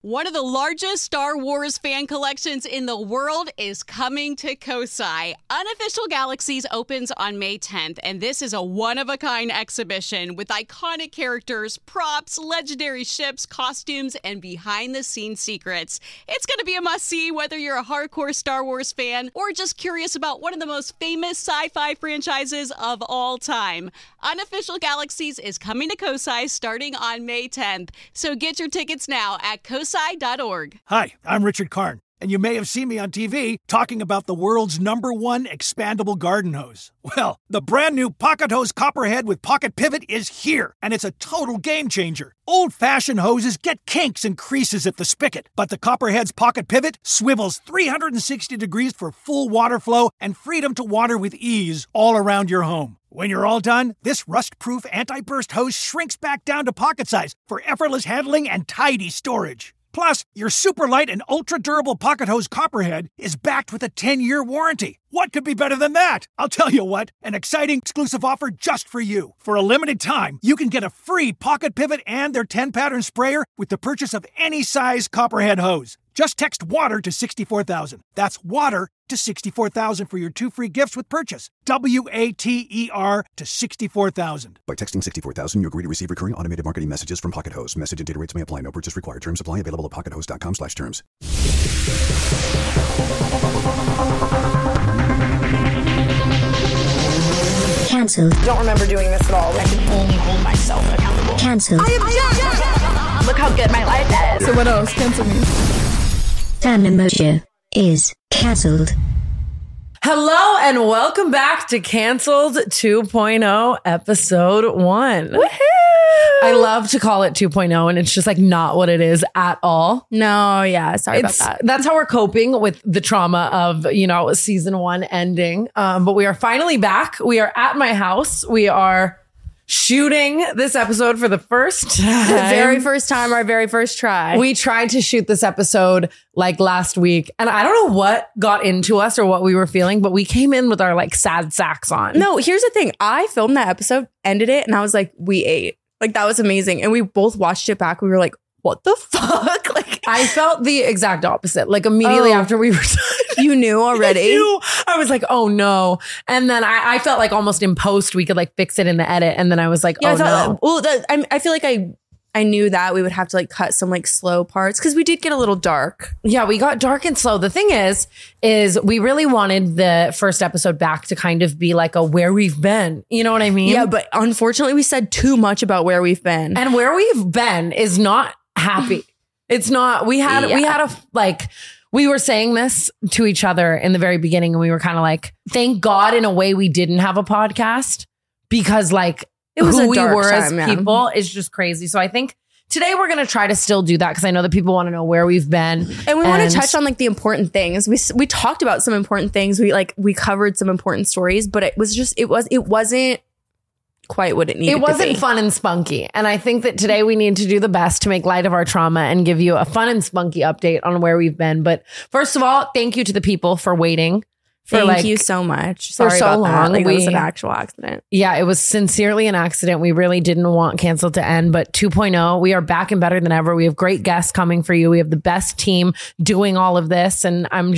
One of the largest Star Wars fan collections in the world is coming to Kosai. Unofficial Galaxies opens on May 10th, and this is a one-of-a-kind exhibition with iconic characters, props, legendary ships, costumes, and behind-the-scenes secrets. It's going to be a must-see whether you're a hardcore Star Wars fan or just curious about one of the most famous sci-fi franchises of all time. Unofficial Galaxies is coming to Kosai starting on May 10th, so get your tickets now at kosai.org. Hi, I'm Richard Karn, and you may have seen me on TV talking about the world's #1 expandable garden hose. Well, the brand new Pocket Hose Copperhead with Pocket Pivot is here, and it's a total game changer. Old-fashioned hoses get kinks and creases at the spigot, but the Copperhead's Pocket Pivot swivels 360 degrees for full water flow and freedom to water with ease all around your home. When you're all done, this rust-proof anti-burst hose shrinks back down to pocket size for effortless handling and tidy storage. Plus, your super light and ultra-durable Pocket Hose Copperhead is backed with a 10-year warranty. What could be better than that? I'll tell you what, an exciting exclusive offer just for you. For a limited time, you can get a free Pocket Pivot and their 10-pattern sprayer with the purchase of any size Copperhead hose. Just text WATER to 64,000. That's WATER to 64,000 for your 2 free gifts with purchase. WATER to 64,000. By texting 64,000, you agree to receive recurring automated marketing messages from Pocket Hose. Message and data rates may apply. No purchase required. Terms apply. Available at pockethose.com/terms. Cancelled. Don't remember doing this at all. I can only hold myself accountable. Cancelled. I object! Look how good my life is. So what else? Cancel me. Fandom Mojo is cancelled. Hello and welcome back to Cancelled 2.0 episode 1. Woohoo! I love to call it 2.0 and it's just like not what it is at all. No, yeah, sorry about that. That's how we're coping with the trauma of, season 1 ending. But we are finally back. We are at my house. We are shooting this episode for the first time. The very first time, our very first try. We tried to shoot this episode like last week, and I don't know what got into us or what we were feeling, but we came in with our like sad sacks on. No, here's the thing. I filmed that episode, ended it, and I was like, we ate. Like, that was amazing. And we both watched it back. We were like, what the fuck? Like, I felt the exact opposite. Like immediately after we were done. You knew already? I was like, oh no. And then I felt like almost in post we could like fix it in the edit. And then I was like, yeah, no. Well, I feel like I knew that we would have to like cut some like slow parts because we did get a little dark. Yeah, we got dark and slow. The thing is we really wanted the first episode back to kind of be like a where we've been. You know what I mean? Yeah, but unfortunately we said too much about where we've been. And where we've been is not happy. It's not. We had we were saying this to each other in the very beginning and we were kind of like, thank God in a way we didn't have a podcast because like it was who we dark were time, as people is just crazy. So I think today we're going to try to still do that because I know that people want to know where we've been. And we want to touch on like the important things. We talked about some important things. We covered some important stories, but it wasn't quite what it needed to be. It wasn't fun and spunky. And I think that today we need to do the best to make light of our trauma and give you a fun and spunky update on where we've been. But first of all, thank you to the people for waiting. Thank you so much. Sorry for so about long. That. Like, it was an actual accident. Yeah, it was sincerely an accident. We really didn't want Cancelled to end, but 2.0, we are back and better than ever. We have great guests coming for you. We have the best team doing all of this. And I'm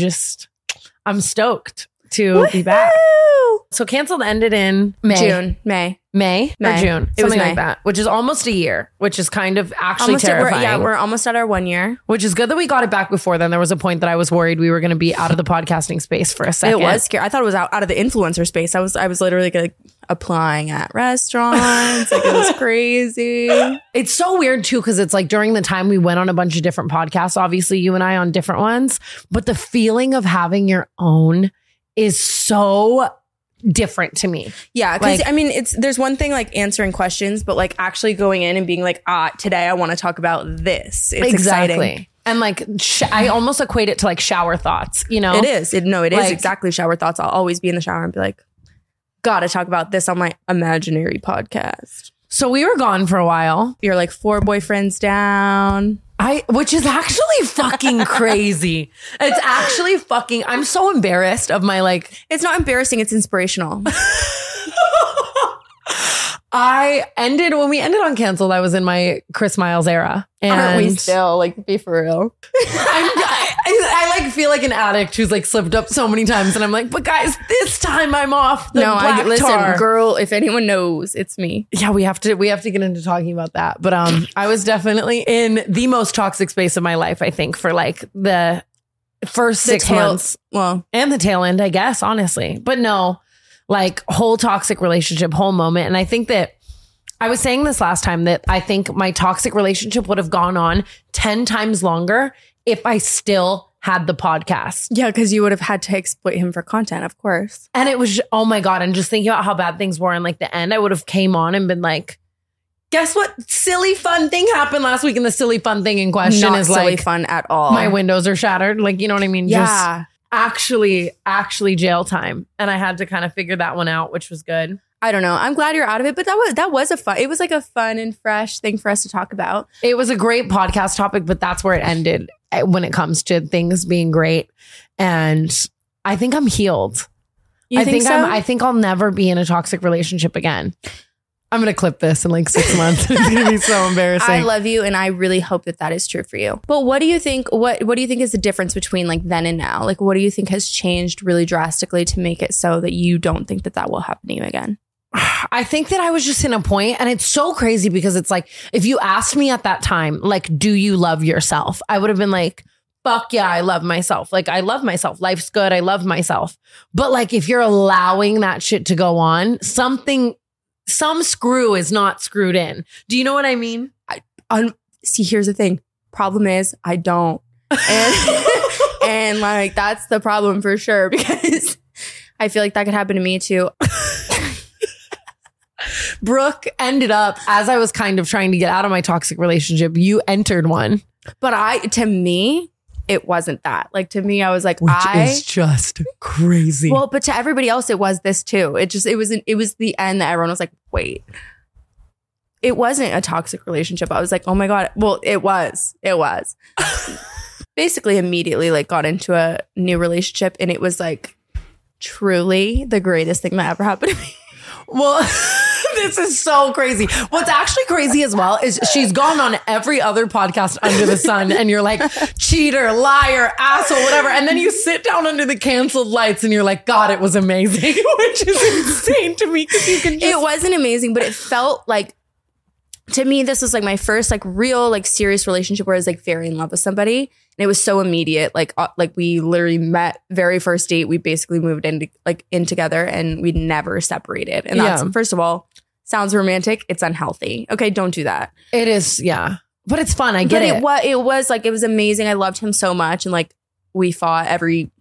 stoked to be back. So Cancelled ended in May. May or June, it was something like that, which is almost a year, which is kind of actually terrifying. We're almost at our 1 year, which is good that we got it back before then. There was a point that I was worried we were going to be out of the podcasting space for a second. It was scary. I thought it was out of the influencer space. I was literally like applying at restaurants. Like it was crazy. It's so weird too because it's like during the time we went on a bunch of different podcasts. Obviously, you and I on different ones, but the feeling of having your own is so different to me. Yeah, because I mean, there's one thing like answering questions, but like actually going in and being like, today I want to talk about this. It's exciting. And like, I almost equate it to like shower thoughts, you know? It is. It is exactly shower thoughts. I'll always be in the shower and be like, gotta talk about this on my imaginary podcast. So we were gone for a while. You're like 4 boyfriends down. Which is actually fucking crazy. It's actually fucking, I'm so embarrassed of my like. It's not embarrassing. It's inspirational. When we ended on Canceled, I was in my Chris Miles era. And Aren't we still? Like, be for real. I like feel like an addict who's like slipped up so many times, and I'm like, but guys, this time I'm off the black tar. Girl, if anyone knows, it's me. Yeah, we have to get into talking about that. But I was definitely in the most toxic space of my life, I think, for like the first 6 months. Well, and the tail end, I guess, honestly. But no, like whole toxic relationship, whole moment. And I think that I was saying this last time that I think my toxic relationship would have gone on 10 times longer if I still had the podcast. Yeah, because you would have had to exploit him for content, of course. And it was, oh my God. And just thinking about how bad things were in like the end, I would have came on and been like, guess what silly fun thing happened last week? And the silly fun thing in question Not is silly like fun at all. My windows are shattered. Like, you know what I mean? Yeah. Just actually jail time. And I had to kind of figure that one out, which was good. I don't know. I'm glad you're out of it, but that was it was like a fun and fresh thing for us to talk about. It was a great podcast topic, but that's where it ended when it comes to things being great. And I think I'm healed. You think so? I think I'll never be in a toxic relationship again. I'm going to clip this in like 6 months. It's going to be so embarrassing. I love you. And I really hope that is true for you. But what do you think? What do you think is the difference between like then and now? Like, what do you think has changed really drastically to make it so that you don't think that will happen to you again? I think that I was just in a point, and it's so crazy because it's like, if you asked me at that time, like, do you love yourself? I would have been like, fuck yeah, I love myself. Like, I love myself. Life's good. I love myself. But like, if you're allowing that shit to go on, some screw is not screwed in. Do you know what I mean? See, here's the thing. Problem is, I don't. And like, that's the problem for sure, because I feel like that could happen to me too. Brooke ended up, as I was kind of trying to get out of my toxic relationship, you entered one. But to me, it wasn't that. Like, to me, I was like, which is just crazy. Well, but to everybody else, it was this too. It was the end that everyone was like, wait, it wasn't a toxic relationship. I was like, oh my God. Well, it was. Basically immediately like got into a new relationship, and it was like truly the greatest thing that ever happened to me. Well, this is so crazy. What's actually crazy as well is she's gone on every other podcast under the sun, and you're like, cheater, liar, asshole, whatever. And then you sit down under the canceled lights and you're like, God, it was amazing, which is insane to me because you can just... It wasn't amazing, but it felt like, to me, this was like my first like real like serious relationship where I was like very in love with somebody. And it was so immediate. Like we literally met very first date. We basically moved in together, and we never separated. And that's, first of all, sounds romantic. It's unhealthy. Okay, don't do that. It is, yeah. But it's fun. I get it. It was like, it was amazing. I loved him so much. And like we fought every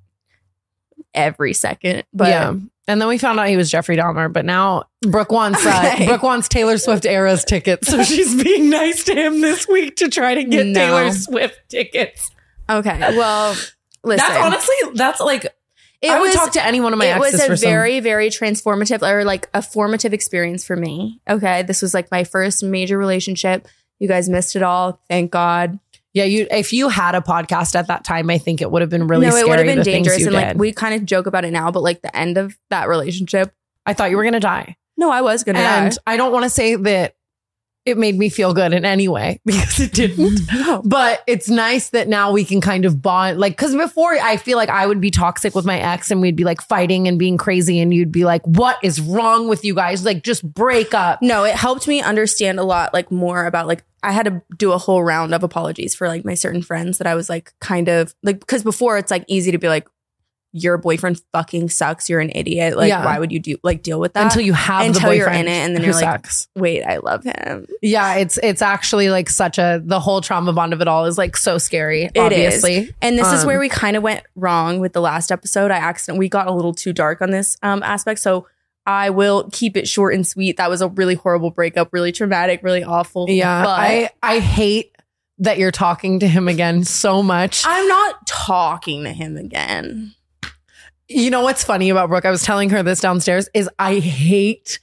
second. But yeah. And then we found out he was Jeffrey Dahmer, but now Brooke wants Taylor Swift Eras tickets. So she's being nice to him this week to try to get Taylor Swift tickets. Okay. Well, listen. That's like, I would talk to any one of my exes for It was a very, very transformative, or like a formative experience for me. Okay. This was like my first major relationship. You guys missed it all. Thank God. Yeah, if you had a podcast at that time, I think it would have been really scary. No, it would have been dangerous. And like, we kind of joke about it now, but like the end of that relationship, I thought you were going to die. No, I was going to die. And I don't want to say that it made me feel good in any way, because it didn't. No. But it's nice that now we can kind of bond. Like, because before, I feel like I would be toxic with my ex and we'd be like fighting and being crazy, and you'd be like, what is wrong with you guys? Like, just break up. No, it helped me understand a lot like more about like, I had to do a whole round of apologies for like my certain friends that I was like kind of like, because before it's like easy to be like, your boyfriend fucking sucks, you're an idiot. Like, why would you deal with that? Until you're in it, and then you're like, wait, I love him. Yeah, it's actually like the whole trauma bond of it all is like so scary, obviously. And this is where we kind of went wrong with the last episode. We got a little too dark on this aspect. So I will keep it short and sweet. That was a really horrible breakup, really traumatic, really awful. Yeah, but I hate that you're talking to him again so much. I'm not talking to him again. You know what's funny about Brooke? I was telling her this downstairs is I hate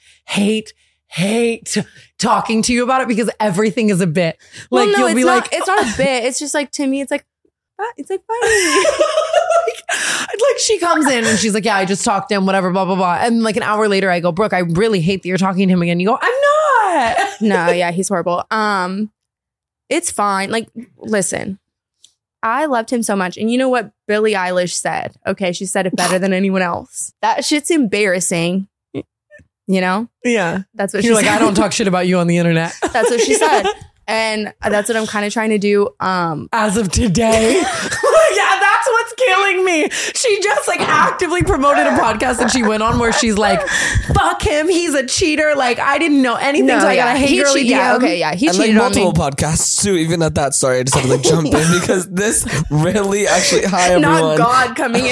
talking to you about it, because everything is a bit. Like, well, no, you'll be like, it's not a bit. It's just like, to me, it's like funny. Like she comes in and she's like, yeah, I just talked to him, whatever, blah, blah, blah. And like an hour later I go, Brooke, I really hate that you're talking to him again. You go, I'm not. No, yeah, he's horrible. It's fine. Like, listen, I loved him so much. And you know what Billie Eilish said? Okay, she said it better than anyone else. That shit's embarrassing. You know? Yeah. That's what You're she like, said. I don't talk shit about you on the internet. That's what she said. And that's what I'm kind of trying to do. As of today. Yeah, that's what's killing me. She just like actively promoted a podcast that she went on where she's like, fuck him, he's a cheater. Like, I didn't know anything, so I got a hate girly DM. Yeah, okay, yeah. He and like cheated on me. multiple podcasts too. Even at that, sorry, I just have to like jump in because this really actually, hi everyone. Not God coming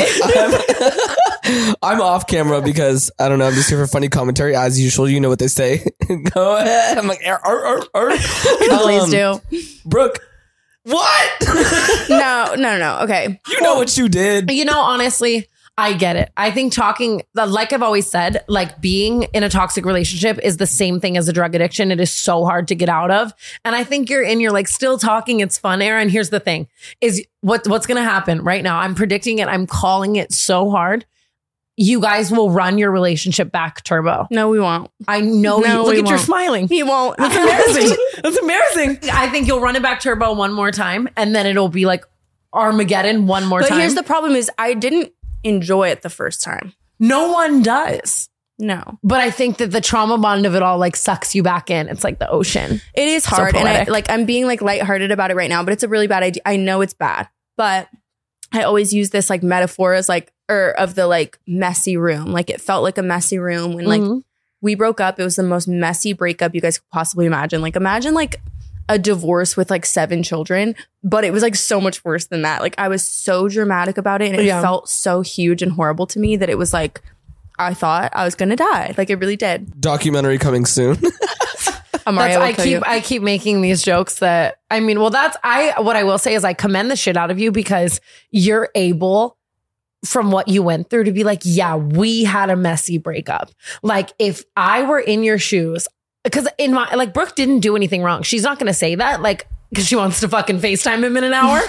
in. I'm off camera because I don't know. I'm just here for funny commentary as usual. You know what they say. Go ahead. I'm like, Please do. Brooke, what? No. Okay. You know what you did. You know, honestly, I get it. I think talking, like I've always said, like being in a toxic relationship is the same thing as a drug addiction. It is so hard to get out of. And I think you're like still talking. It's fun, Aaron. Here's the thing is what's going to happen right now. I'm predicting it. I'm calling it so hard. You guys will run your relationship back turbo. No, we won't. I know. No, Look we at you're won't. smiling. He won't. That's embarrassing. That's embarrassing. I think you'll run it back turbo one more time and then it'll be like Armageddon one more time. But here's the problem is I didn't enjoy it the first time. No one does. No. But I think that the trauma bond of it all like sucks you back in. It's like the ocean. It is hard. And I'm being like lighthearted about it right now, but it's a really bad idea. I know it's bad, but I always use this like metaphor as like, of the like messy room. Like it felt like a messy room when like we broke up. It was the most messy breakup you guys could possibly imagine. Like imagine like a divorce with like 7 children, but it was like so much worse than that. Like I was so dramatic about it and it felt so huge and horrible to me that it was like, I thought I was going to die. Like it really did. Documentary coming soon. I keep making these jokes that, I mean, well, what I will say is I commend the shit out of you because you're able from what you went through to be like, yeah, we had a messy breakup. Like if I were in your shoes, because in my, like Brooke didn't do anything wrong. She's not going to say that like, because she wants to fucking FaceTime him in an hour.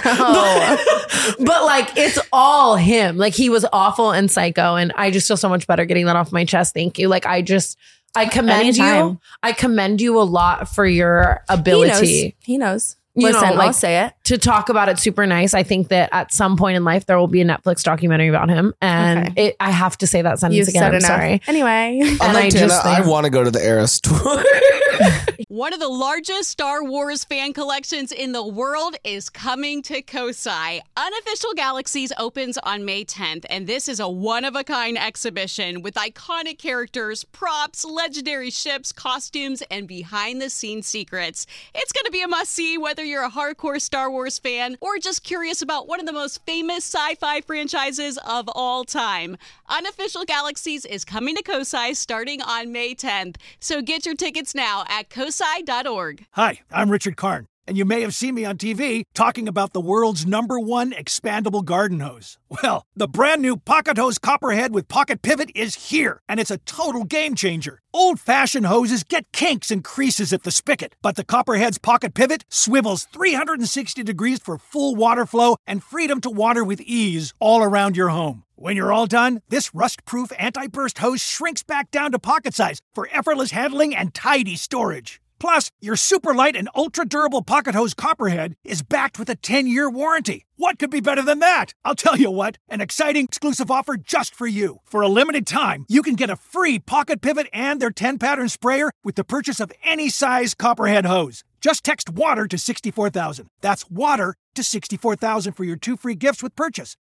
But like, it's all him. Like he was awful and psycho. And I just feel so much better getting that off my chest. Thank you. Like I commend you. I commend you a lot for your ability. He knows. Listen, I'll say it. To talk about it super nice. I think that at some point in life, there will be a Netflix documentary about him. And I have to say that sentence again. I'm sorry. Anyway. I want to go to the Eras tour. One of the largest Star Wars fan collections in the world is coming to Kosai. Unofficial Galaxies opens on May 10th, and this is a one-of-a-kind exhibition with iconic characters, props, legendary ships, costumes, and behind-the-scenes secrets. It's going to be a must-see whether you're a hardcore Star Wars fan or just curious about one of the most famous sci-fi franchises of all time. Unofficial Galaxies is coming to Kosai starting on May 10th, so get your tickets now at kosai.org. Hi, I'm Richard Karn, and you may have seen me on TV talking about the world's #1 expandable garden hose. Well, the brand new Pocket Hose Copperhead with Pocket Pivot is here, and it's a total game changer. Old-fashioned hoses get kinks and creases at the spigot, but the Copperhead's Pocket Pivot swivels 360 degrees for full water flow and freedom to water with ease all around your home. When you're all done, this rust-proof anti-burst hose shrinks back down to pocket size for effortless handling and tidy storage. Plus, your super light and ultra-durable Pocket Hose Copperhead is backed with a 10-year warranty. What could be better than that? I'll tell you what, an exciting exclusive offer just for you. For a limited time, you can get a free Pocket Pivot and their 10-pattern sprayer with the purchase of any size Copperhead hose. Just text WATER to 64,000. That's WATER to 64,000 for your 2 free gifts with purchase.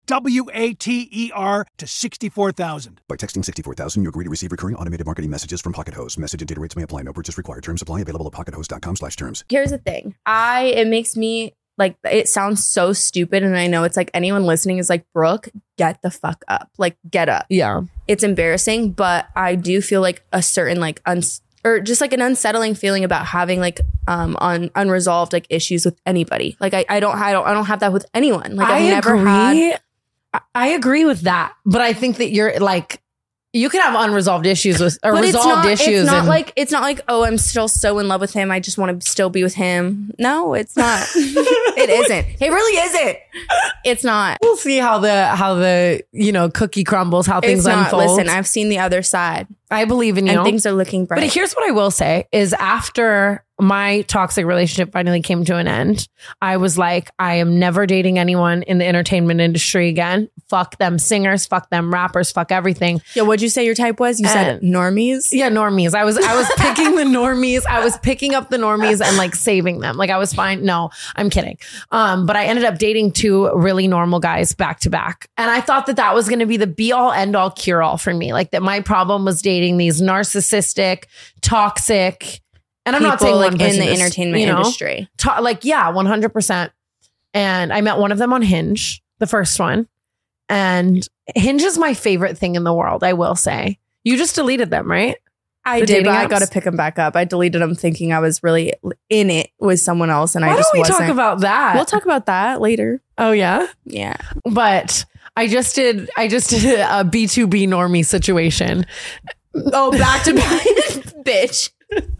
WATER to 64,000. By texting 64,000, you agree to receive recurring automated marketing messages from Pocket Hose. Message and data rates may apply. No purchase required. Terms apply. Available at pockethose.com/terms. Here's the thing. It makes me like, it sounds so stupid. And I know it's like anyone listening is like, Brooke, get the fuck up. Like, get up. Yeah. It's embarrassing, but I do feel like a certain like or just like an unsettling feeling about having like unresolved like issues with anybody. Like I don't have that with anyone. Like I've never had. I agree with that, but I think that you're like, You can have unresolved issues with, or But resolved issues. It's not and- like oh, I'm still so in love with him. I just want to still be with him. No, it's not. It isn't. It really isn't. It's not. We'll see how the cookie crumbles, how things It's not. unfold. Listen, I've seen the other side, I believe in you. and things are looking bright. But here's what I will say is after my toxic relationship finally came to an end, I was like, I am never dating anyone in the entertainment industry again. Fuck them singers, fuck them rappers, fuck everything. Yeah, what'd you say your type was? You said normies? Yeah, normies. I was picking the normies. I was picking up the normies and like saving them. Like I was fine. No, I'm kidding. But I ended up dating 2 really normal guys back to back. And I thought that was going to be the be all end all cure all for me. Like that my problem was dating these narcissistic, toxic, and I'm not saying like one in person the is, entertainment industry. 100%. And I met one of them on Hinge, the first one. And Hinge is my favorite thing in the world, I will say. You just deleted them, right? I The did, dating but I apps? got to pick them back up. I deleted them thinking I was really in it with someone else, and Why I just don't we wasn't. talk about that? We'll talk about that later. Oh, yeah? Yeah. But I just did a B2B normie situation. Oh, back to back. Bitch.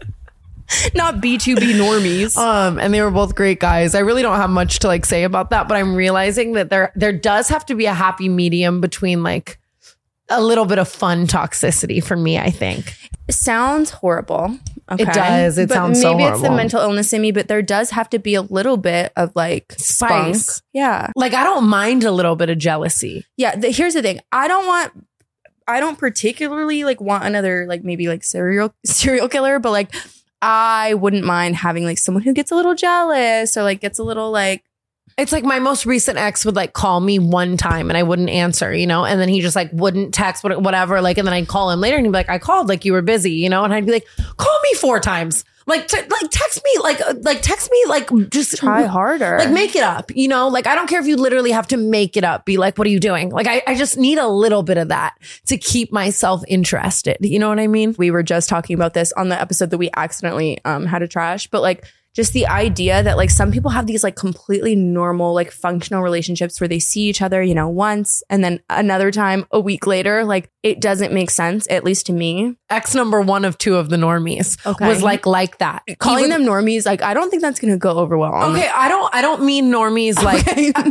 Not B2B normies. And they were both great guys. I really don't have much to like say about that, but I'm realizing that there does have to be a happy medium between like a little bit of fun toxicity for me, I think. Sounds horrible. Okay. It does. It sounds so maybe it's the horrible. mental illness in me, but there does have to be a little bit of like Spice. spunk. Yeah. Like I don't mind a little bit of jealousy. Yeah. Here's the thing. I don't particularly like want another like maybe like serial killer, but like I wouldn't mind having like someone who gets a little jealous or like gets a little like, It's like my most recent ex would like call me one time and I wouldn't answer, and then he just like wouldn't text, whatever. Like, and then I'd call him later and he'd be like, I called, like you were busy, and I'd be like, call me 4 times. Like, text me, like just try harder. Like make it up, like I don't care if you literally have to make it up. Be like, what are you doing? Like, I just need a little bit of that to keep myself interested. You know what I mean? We were just talking about this on the episode that we accidentally had to trash, but like just the idea that like some people have these like completely normal, like functional relationships where they see each other, once and then another time a week later, like it doesn't make sense, at least to me. Ex number 1 of 2 of the normies was like that. Calling them normies, like I don't think that's going to go over well. Okay, I don't mean normies like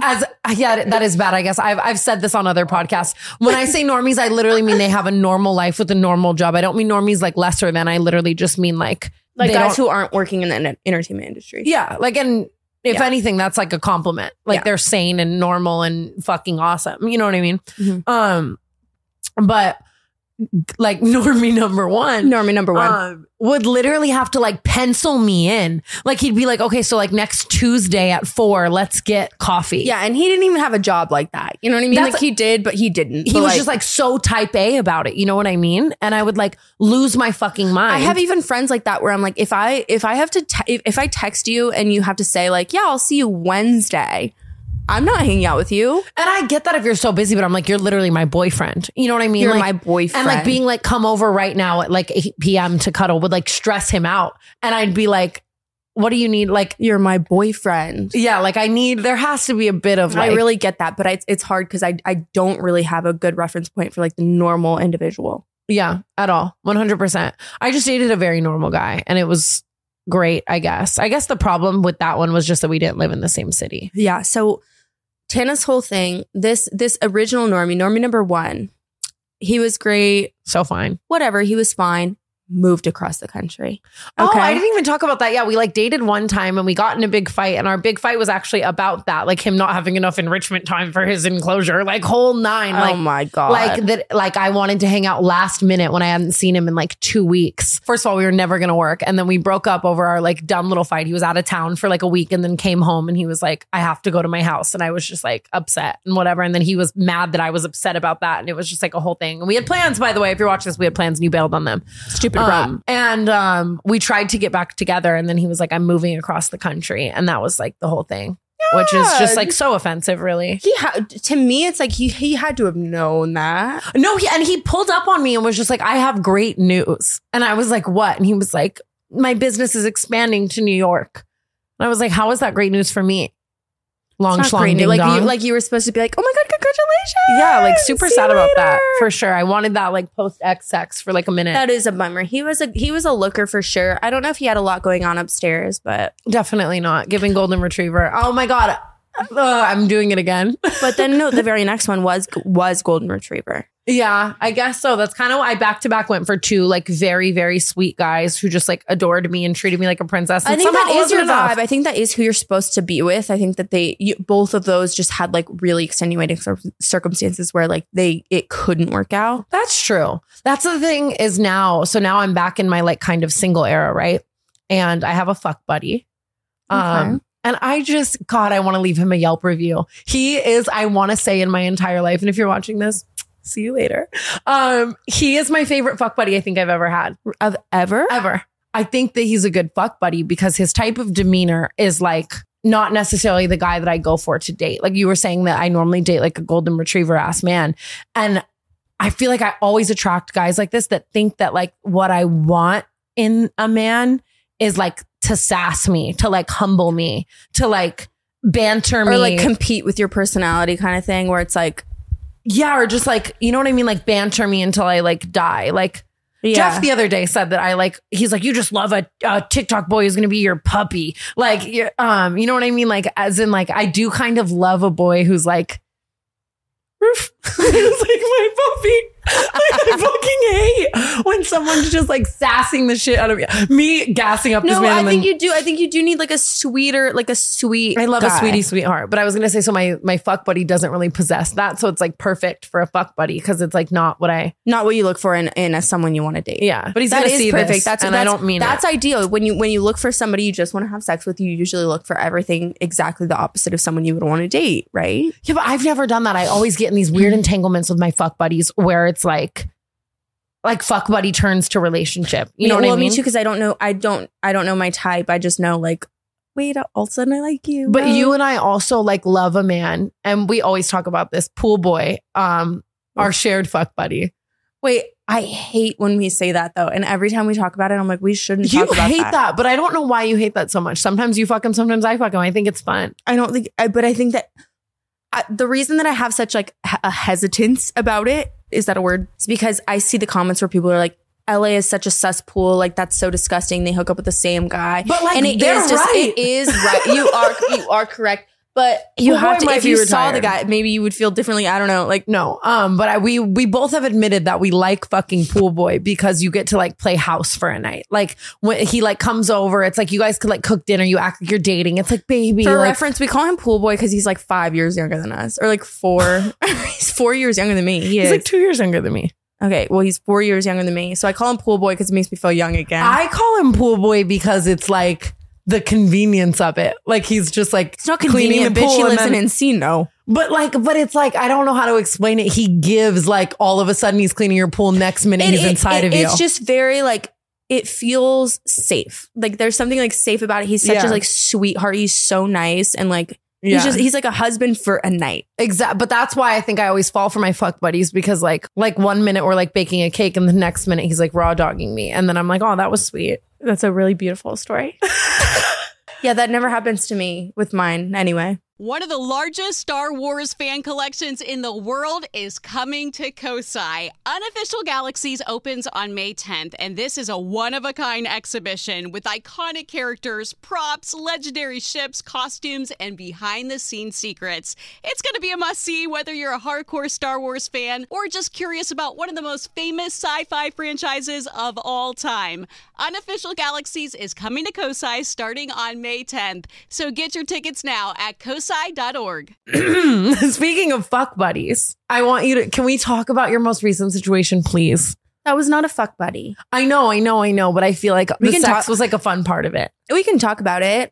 that is bad. I guess I've said this on other podcasts. When I say normies, I literally mean they have a normal life with a normal job. I don't mean normies like lesser than. I literally just mean like guys who aren't working in the entertainment industry. Yeah, like, and if anything, that's like a compliment. Like they're sane and normal and fucking awesome. You know what I mean? Mm-hmm. But like normie number one would literally have to like pencil me in. Like he'd be like, okay, so like next Tuesday at 4, let's get coffee. Yeah, and he didn't even have a job like that. You know what I mean? Like he did, but he didn't. He was just like so type A about it. You know what I mean? And I would like lose my fucking mind. I have even friends like that where I'm like, if I have to if I text you and you have to say like, yeah, I'll see you Wednesday, I'm not hanging out with you. And I get that if you're so busy, but I'm like, you're literally my boyfriend. You know what I mean? You're like, my boyfriend. And like being like, come over right now at like 8 p.m. to cuddle would like stress him out. And I'd be like, what do you need? Like, you're my boyfriend. Yeah. Like there has to be a bit of like. I really get that, but it's hard because I don't really have a good reference point for like the normal individual. Yeah, at all. 100%. I just dated a very normal guy and it was great, I guess. I guess the problem with that one was just that we didn't live in the same city. Yeah. So Tana's whole thing, this original normie number 1, he was great. So fine. Whatever. He was fine. Moved across the country. Okay. Oh, I didn't even talk about that. Yeah, we like dated one time and we got in a big fight, and our big fight was actually about that, like him not having enough enrichment time for his enclosure, like whole 9. Like, oh my God. Like that. Like I wanted to hang out last minute when I hadn't seen him in like 2 weeks. First of all, we were never going to work. And then we broke up over our like dumb little fight. He was out of town for like a week and then came home and he was like, I have to go to my house. And I was just like upset and whatever. And then he was mad that I was upset about that. And it was just like a whole thing. And we had plans, by the way, if you're watching this, we had plans and you bailed on them. Stupid brat. And we tried to get back together, and then he was like, I'm moving across the country. And that was like the whole thing, which is just like so offensive, really. To me, it's like he had to have known that. No, he pulled up on me and was just like, I have great news. And I was like, what? And he was like, my business is expanding to New York. And I was like, how is that great news for me? Long schlong ding dong. Like you were supposed to be like, oh my God, congratulations. Yeah, like super See sad you about that later. for sure. I wanted that like post X sex for like a minute. That is a bummer. He was a looker for sure. I don't know if he had a lot going on upstairs, but Definitely not. Giving golden retriever. Oh my God. I'm doing it again. then no, the very next one was golden retriever. Yeah, I guess so. That's kind of why I back to back went for two like very, very sweet guys who just like adored me and treated me like a princess. And I think somehow that it is your wasn't enough. vibe. I think that is who you're supposed to be with. I think that both of those just had like really extenuating circumstances where like it couldn't work out. That's true. That's the thing is now. So now I'm back in my like kind of single era, right? And I have a fuck buddy. Okay. And I just, God, I want to leave him a Yelp review. He is, I want to say in my entire life. And if you're watching this, see you later. He is my favorite fuck buddy I think I've ever had. Of ever? Ever. I think that he's a good fuck buddy because his type of demeanor is like not necessarily the guy that I go for to date. Like you were saying that I normally date like a golden retriever ass man. And I feel like I always attract guys like this that think that like what I want in a man is like to sass me, to like humble me, to like banter me. Or like compete with your personality kind of thing where it's like, yeah, or just like, you know what I mean? Like banter me until I like die. Like yeah. Jeff the other day said that I like, he's like, you just love a TikTok boy who's going to be your puppy. Like, you know what I mean? Like, as in like, I do kind of love a boy who's like, it's like my puppy. Like, I fucking hate when someone's just like sassing the shit out of me. Me gassing up this no, man. I and think then- you do. I think you do need like a sweet. I love guy. a sweetie sweetheart, but I was gonna say so. My fuck buddy doesn't really possess that, so it's like perfect for a fuck buddy because it's like not what you look for in a someone you want to date. Yeah, but he's that gonna is see perfect. this, and I don't mean that's it. ideal. When you look for somebody you just want to have sex with, you usually look for everything exactly the opposite of someone you would want to date, right? Yeah, but I've never done that. I always get in these weird entanglements with my fuck buddies where it's like fuck buddy turns to relationship. You know what I mean? Me too, because I don't know my type. I just know like, wait, all of a sudden I like you. But you and I also like love a man, and we always talk about this pool boy, our shared fuck buddy. Wait, I hate when we say that though, and every time we talk about it, I'm like, we shouldn't You talk about hate that, but I don't know why you hate that so much. Sometimes you fuck him, sometimes I fuck him. I think it's fun. I don't think, but I think that the reason that I have such like a hesitance about it, is that a word? It's because I see the comments where people are like, LA is such a cesspool. Like, that's so disgusting. They hook up with the same guy. But like, and it they're is just, right. it is right. You are correct. But you Pool have boy to, might if be you saw the retired. guy, maybe you would feel differently. I don't know. Like, No, but we both have admitted that we like fucking pool boy because you get to like play house for a night. Like when he like comes over, it's like you guys could like cook dinner. You act like you're dating. It's like, baby. for like, reference, we call him pool boy because he's like 5 years younger than us, or like 4. He's 4 years younger than me. He he's is. like 2 years younger than me. Okay, well, he's 4 years younger than me. So I call him pool boy because it makes me feel young again. I call him pool boy because it's like the convenience of it. Like he's just like it's not cleaning convenient, the bitch. pool He and lives in then- Encino. But it's like, I don't know how to explain it. He gives like all of a sudden he's cleaning your pool. Next minute he's inside of you. It's just very like, it feels safe. Like there's something like safe about it. He's such Yeah. a like sweetheart. He's so nice. And like, Yeah. he's like a husband for a night. Exactly. But that's why I think I always fall for my fuck buddies because like 1 minute we're like baking a cake and the next minute he's like raw dogging me. And then I'm like, oh, that was sweet. That's a really beautiful story. Yeah, that never happens to me with mine anyway. One of the largest Star Wars fan collections in the world is coming to Kosai. Unofficial Galaxies opens on May 10th, and this is a one-of-a-kind exhibition with iconic characters, props, legendary ships, costumes, and behind-the-scenes secrets. It's going to be a must-see whether you're a hardcore Star Wars fan or just curious about one of the most famous sci-fi franchises of all time. Unofficial Galaxies is coming to Kosai starting on May 10th, so get your tickets now at kosai.org. Speaking of fuck buddies, I want you to, can we talk about your most recent situation, please? That was not a fuck buddy. I know, but I feel like We the can sex talk- was like a fun part of it. We can talk about it.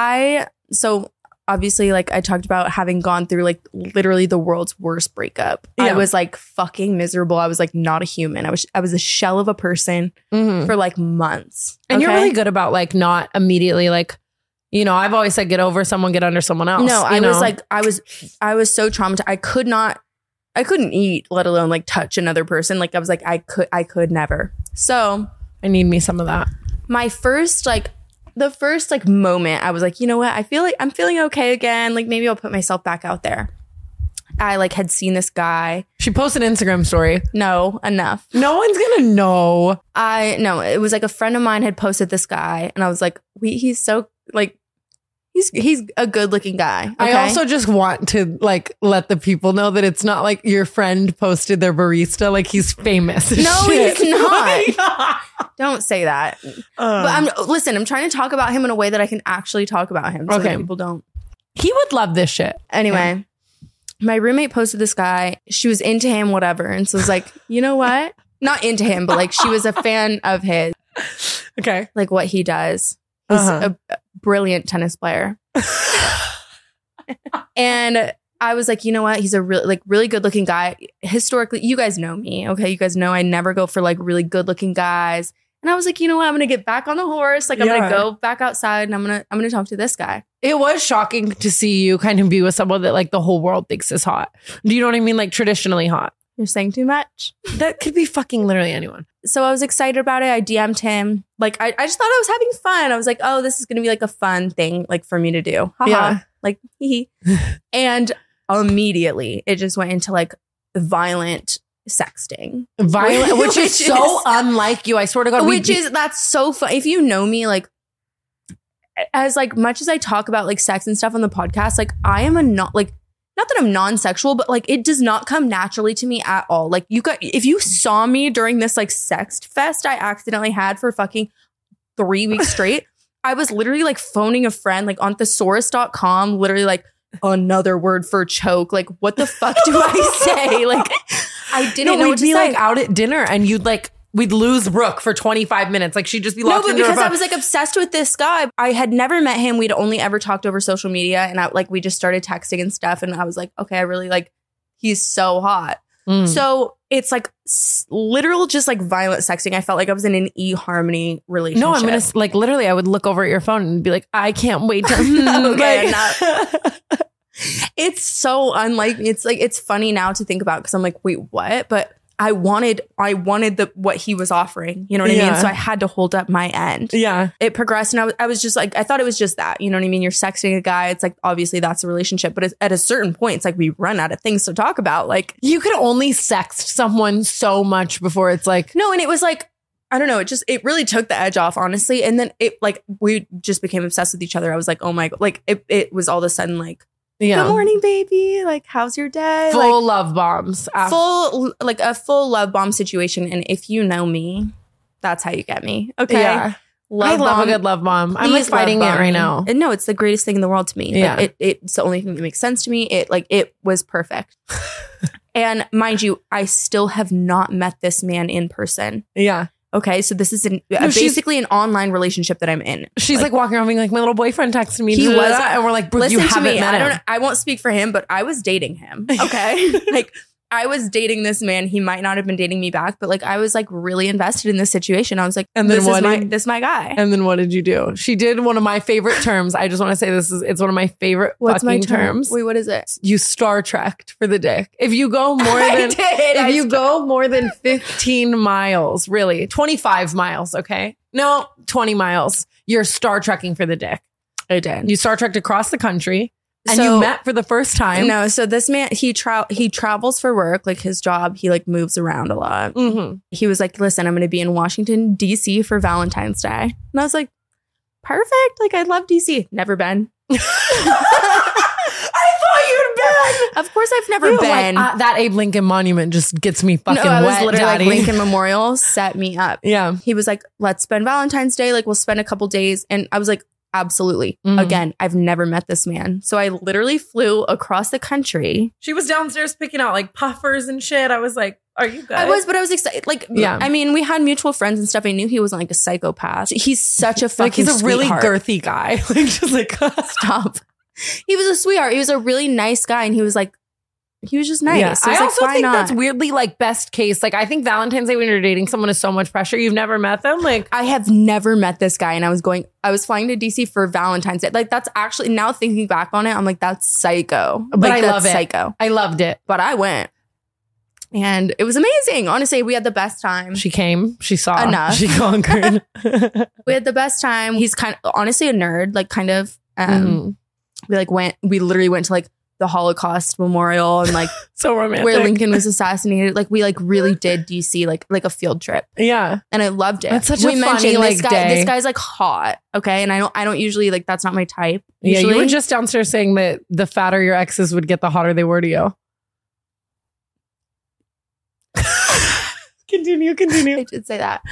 So obviously, like I talked about having gone through like literally the world's worst breakup. I Yeah. was like fucking miserable. I was like not a human. I was a shell of a person for like months. And you're okay? really good about like not immediately like, you know, I've always said get over someone, get under someone else. No, you know? I was so traumatized. I couldn't eat, let alone like touch another person. Like I was like, I could never. So I need me some of that. the first moment, I was like, you know what? I feel like I'm feeling okay again. Like maybe I'll put myself back out there. I like had seen this guy. She posted an Instagram story. No, enough. No one's gonna know. It was like a friend of mine had posted this guy, and I was like, he's so like, he's a good looking guy. Okay? I also just want to like let the people know that it's not like your friend posted their barista. Like he's famous. as No, shit. he's not. Don't say that. But I'm trying to talk about him in a way that I can actually talk about him. So that people don't. He would love this shit. Anyway, my roommate posted this guy. She was into him, whatever. And so I was like, you know what? Not into him, but like she was a fan of his. Okay. Like what he does. He's a brilliant tennis player. And I was like, you know what? He's a really good looking guy. Historically, you guys know me. Okay. You guys know I never go for like really good looking guys. And I was like, you know what? I'm going to get back on the horse. Like I'm going to go back outside and I'm going to talk to this guy. It was shocking to see you kind of be with someone that like the whole world thinks is hot. Do you know what I mean? Like traditionally hot. You're saying too much. That could be fucking literally anyone. So I was excited about it. I DM'd him. Like, I just thought I was having fun. I was like, oh, this is going to be like a fun thing like for me to do. Ha-ha. Yeah. Like, hee. And immediately it just went into like violent sexting. Which is so unlike you. I swear to God. That's so fun. If you know me, like, as like much as I talk about like sex and stuff on the podcast, like I am not that I'm non-sexual, but like it does not come naturally to me at all. Like if you saw me during this like sex fest I accidentally had for fucking 3 weeks straight, I was literally like phoning a friend like on thesaurus.com, literally like another word for choke. Like what the fuck do I say? Like I didn't know what to say. We'd be like out at dinner and we'd lose Brooke for 25 minutes. Like she'd just be locked into her because phone. I was like obsessed with this guy. I had never met him. We'd only ever talked over social media, and we just started texting and stuff. And I was like, okay, I really like, he's so hot. So it's like literal, just like violent sexting. I felt like I was in an eHarmony relationship. No, I'm gonna like literally. I would look over at your phone and be like, I can't wait to. It's so unlike me. It's like it's funny now to think about because I'm like, wait, what? But I wanted what he was offering. You know what I mean? So I had to hold up my end. Yeah. It progressed and I was just like, I thought it was just that. You know what I mean? You're sexting a guy. It's like, obviously that's a relationship. But at a certain point, it's like we run out of things to talk about. Like you could only sext someone so much before it's like. No, and it was like, I don't know. It really took the edge off, honestly. And then we just became obsessed with each other. I was like, oh my God. Like it was all of a sudden like, good morning, baby. Like, how's your day? Full love bombs. A full love bomb situation. And if you know me, that's how you get me. Okay. Yeah. I love a good love bomb. I'm like fighting it right now. And no, it's the greatest thing in the world to me. Yeah. Like, it's the only thing that makes sense to me. It was perfect. And mind you, I still have not met this man in person. Yeah. Okay, so this is basically an online relationship that I'm in. She's like walking around being like, my little boyfriend texted me. He was, and we're like, listen you to haven't me. met him. I won't speak for him, but I was dating him. Okay, like I was dating this man. He might not have been dating me back, but like I was like really invested in this situation. I was like, and then this is my guy. And then what did you do? She did one of my favorite terms. I just want to say it's one of my favorite fucking terms. Wait, what is it? You Star Trekked for the dick. If you go more than 15 miles, really 25 miles, okay? No, 20 miles. You're Star Trekking for the dick. I did. You Star Trekked across the country. And you met for the first time. No, so this man, he travels for work, like his job, he like moves around a lot. Mm-hmm. He was like, listen, I'm going to be in Washington, D.C. for Valentine's Day. And I was like, perfect. Like, I love D.C. Never been. I thought you'd been. Of course I've never been. Like, that Abe Lincoln Monument just gets me fucking I was wet, literally Daddy. like, Lincoln Memorial set me up. Yeah. He was like, let's spend Valentine's Day. Like, we'll spend a couple days. And I was like, absolutely. Mm-hmm. Again, I've never met this man. So I literally flew across the country. She was downstairs picking out like puffers and shit. I was like, are you good? I was excited. Like, yeah. I mean, we had mutual friends and stuff. I knew he wasn't like a psychopath. He's such a fucking like he's a sweetheart. really girthy guy. Like, just like, stop. He was a sweetheart. He was a really nice guy. And he was just nice. Yeah. So I also like, think that's weirdly like best case. Like, I think Valentine's Day when you're dating someone is so much pressure. You've never met them. Like, I have never met this guy, and I was flying to DC for Valentine's Day. Like, that's actually, now thinking back on it, I'm like, that's psycho. But like, I love it. Psycho. I loved it. But I went. And it was amazing. Honestly, we had the best time. She came. She saw. Enough. She conquered. We had the best time. He's kind of, honestly, a nerd. Like, kind of. We literally went to like the Holocaust Memorial and like So romantic. where Lincoln was assassinated. Like we like really did DC like a field trip. Yeah. And I loved it. That's such we a mentioned funny, like, this guy. day. This guy's like hot. Okay. And I don't usually like, that's not my type. Yeah, Usually. you were just downstairs saying that the fatter your exes would get, the hotter they were to you. Continue. I did say that.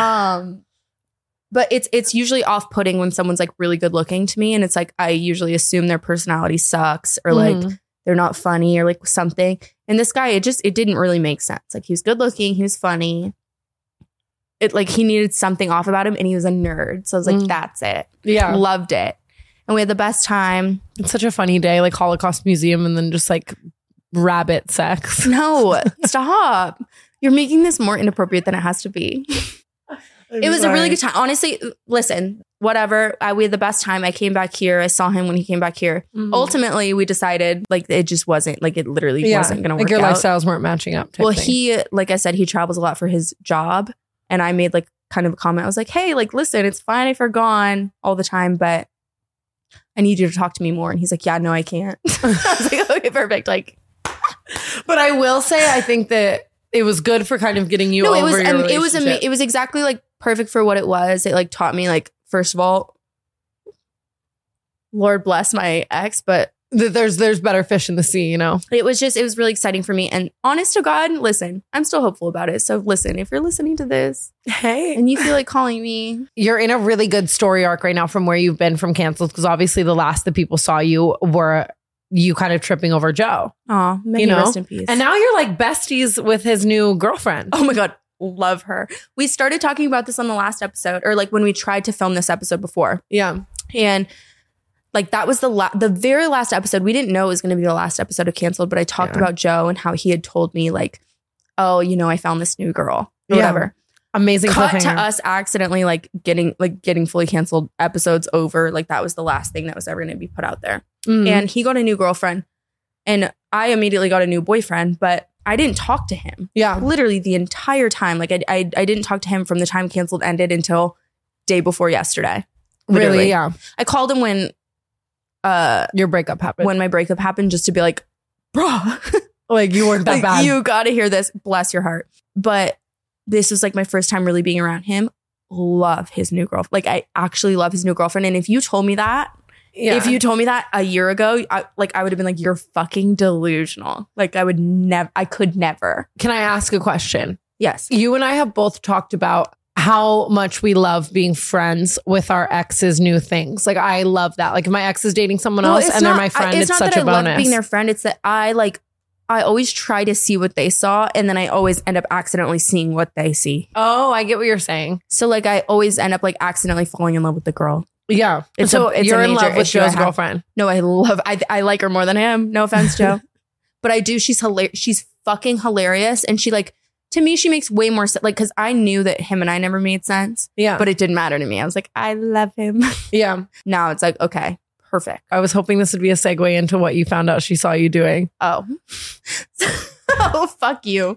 But it's usually off-putting when someone's like really good looking to me. And it's like, I usually assume their personality sucks or like they're not funny or like something. And this guy, it didn't really make sense. Like he was good looking. He was funny. It like he needed something off about him and he was a nerd. So I was like, that's it. Yeah. Loved it. And we had the best time. It's such a funny day, like Holocaust Museum and then just like rabbit sex. No, stop. You're making this more inappropriate than it has to be. It was a really good time. Honestly, listen, whatever. We had the best time. I came back here. I saw him when he came back here. Ultimately, we decided like it just wasn't like it literally wasn't going to work like your out. lifestyles weren't matching up. Well, thing. he, like I said, he travels a lot for his job. And I made like kind of a comment. I was like, hey, like, listen, it's fine if you're gone all the time, but I need you to talk to me more. And he's like, yeah, no, I can't. I was like, okay, perfect. Like, but I will say, I think that it was good for kind of getting you over your relationship. It was exactly like perfect for what it was. It like taught me like, first of all, Lord bless my ex, but there's better fish in the sea, you know? it was really exciting for me. And honest to God, listen, I'm still hopeful about it. So listen, if you're listening to this Hey. and you feel like calling me, You're in a really good story arc right now from where you've been from Canceled, because obviously the last that people saw you were you kind of tripping over Joe. oh, may You he know? rest in peace. And now you're like besties with his new girlfriend. oh my God, love her. We started talking about this on the last episode, or like when we tried to film this episode before. Yeah. And like that was the very last episode. We didn't know it was going to be the last episode of Canceled, but I talked about Joe and how he had told me like, oh, you know, I found this new girl or whatever. Amazing. Cut to cliffhanger. us accidentally like getting fully canceled episodes over. Like that was the last thing that was ever going to be put out there. Mhm. And he got a new girlfriend and I immediately got a new boyfriend, but I didn't talk to him. Yeah. Literally the entire time. Like I didn't talk to him from the time Canceled ended until day before yesterday. Literally. Really? Yeah. I called him when Your breakup happened. my breakup happened just to be like, bruh, like you weren't that like, bad. you got to hear this. Bless your heart. But this was like my first time really being around him. Love his new girlfriend. Like I actually love his new girlfriend. And if you told me that, if you told me that a year ago, I would have been like, you're fucking delusional. Like I could never. Can I ask a question? Yes. You and I have both talked about how much we love being friends with our ex's new things. Like I love that. Like if my ex is dating someone else and they're my friend, it's not such that a I bonus. love being their friend. It's that I always try to see what they saw, and then I always end up accidentally seeing what they see. Oh, I get what you're saying. So like I always end up like accidentally falling in love with the girl. Yeah. It's so it's you're in major love with issue I Joe's have. girlfriend. No, I like her more than him. No offense, Joe. But I do. She's hilarious. She's fucking hilarious. And she like, to me, she makes way more sense. Like, cause I knew that him and I never made sense, Yeah. but it didn't matter to me. I was like, I love him. Yeah. Now it's like, okay, perfect. I was hoping this would be a segue into what you found out she saw you doing. Oh, oh, fuck you.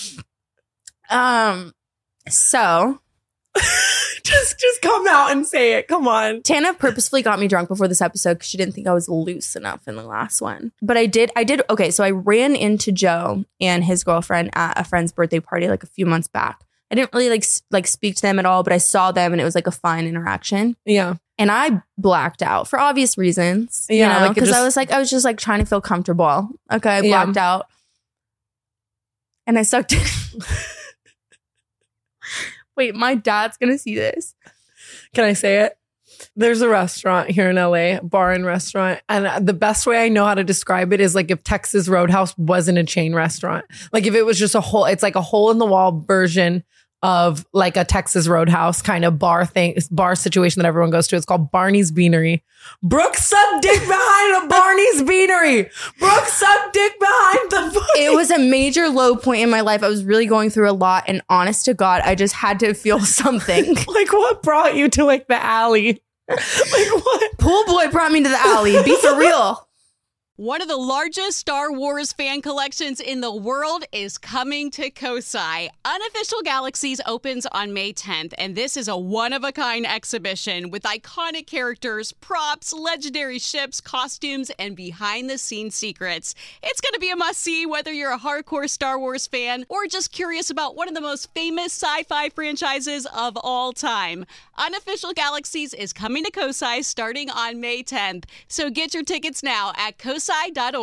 So Just come out and say it. Come on. Tana purposefully got me drunk before this episode because she didn't think I was loose enough in the last one. But I did. Okay, so I ran into Joe and his girlfriend at a friend's birthday party like a few months back. I didn't really like speak to them at all, but I saw them and it was like a fine interaction. Yeah. And I blacked out for obvious reasons. Yeah, You know, like it because just- I was just like trying to feel comfortable. Okay, I Yeah. blacked out. And I sucked it. Wait, my dad's gonna see this. Can I say it? There's a restaurant here in LA, bar and restaurant. And the best way I know how to describe it is like if Texas Roadhouse wasn't a chain restaurant. Like if it was just it's like a hole in the wall version of like a Texas Roadhouse kind of bar situation that everyone goes to. It's called Barney's Beanery. Brooke sucked dick behind a Barney's Beanery. Brooke sucked dick behind the fucking... It was a major low point in my life. I was really going through a lot. And honest to God, I just had to feel something. Like what brought you to like the alley? Like what? Pool boy brought me to the alley. Be for real. One of the largest Star Wars fan collections in the world is coming to Kosai. Unofficial Galaxies opens on May 10th, and this is a one-of-a-kind exhibition with iconic characters, props, legendary ships, costumes, and behind-the-scenes secrets. It's going to be a must-see whether you're a hardcore Star Wars fan or just curious about one of the most famous sci-fi franchises of all time. Unofficial Galaxies is coming to Kosai starting on May 10th, so get your tickets now at kosai.org.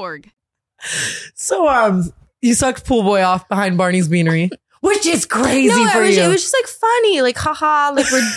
So, you sucked Pool Boy off behind Barney's Beanery, which is crazy for you. It was just like funny, like haha, like we're.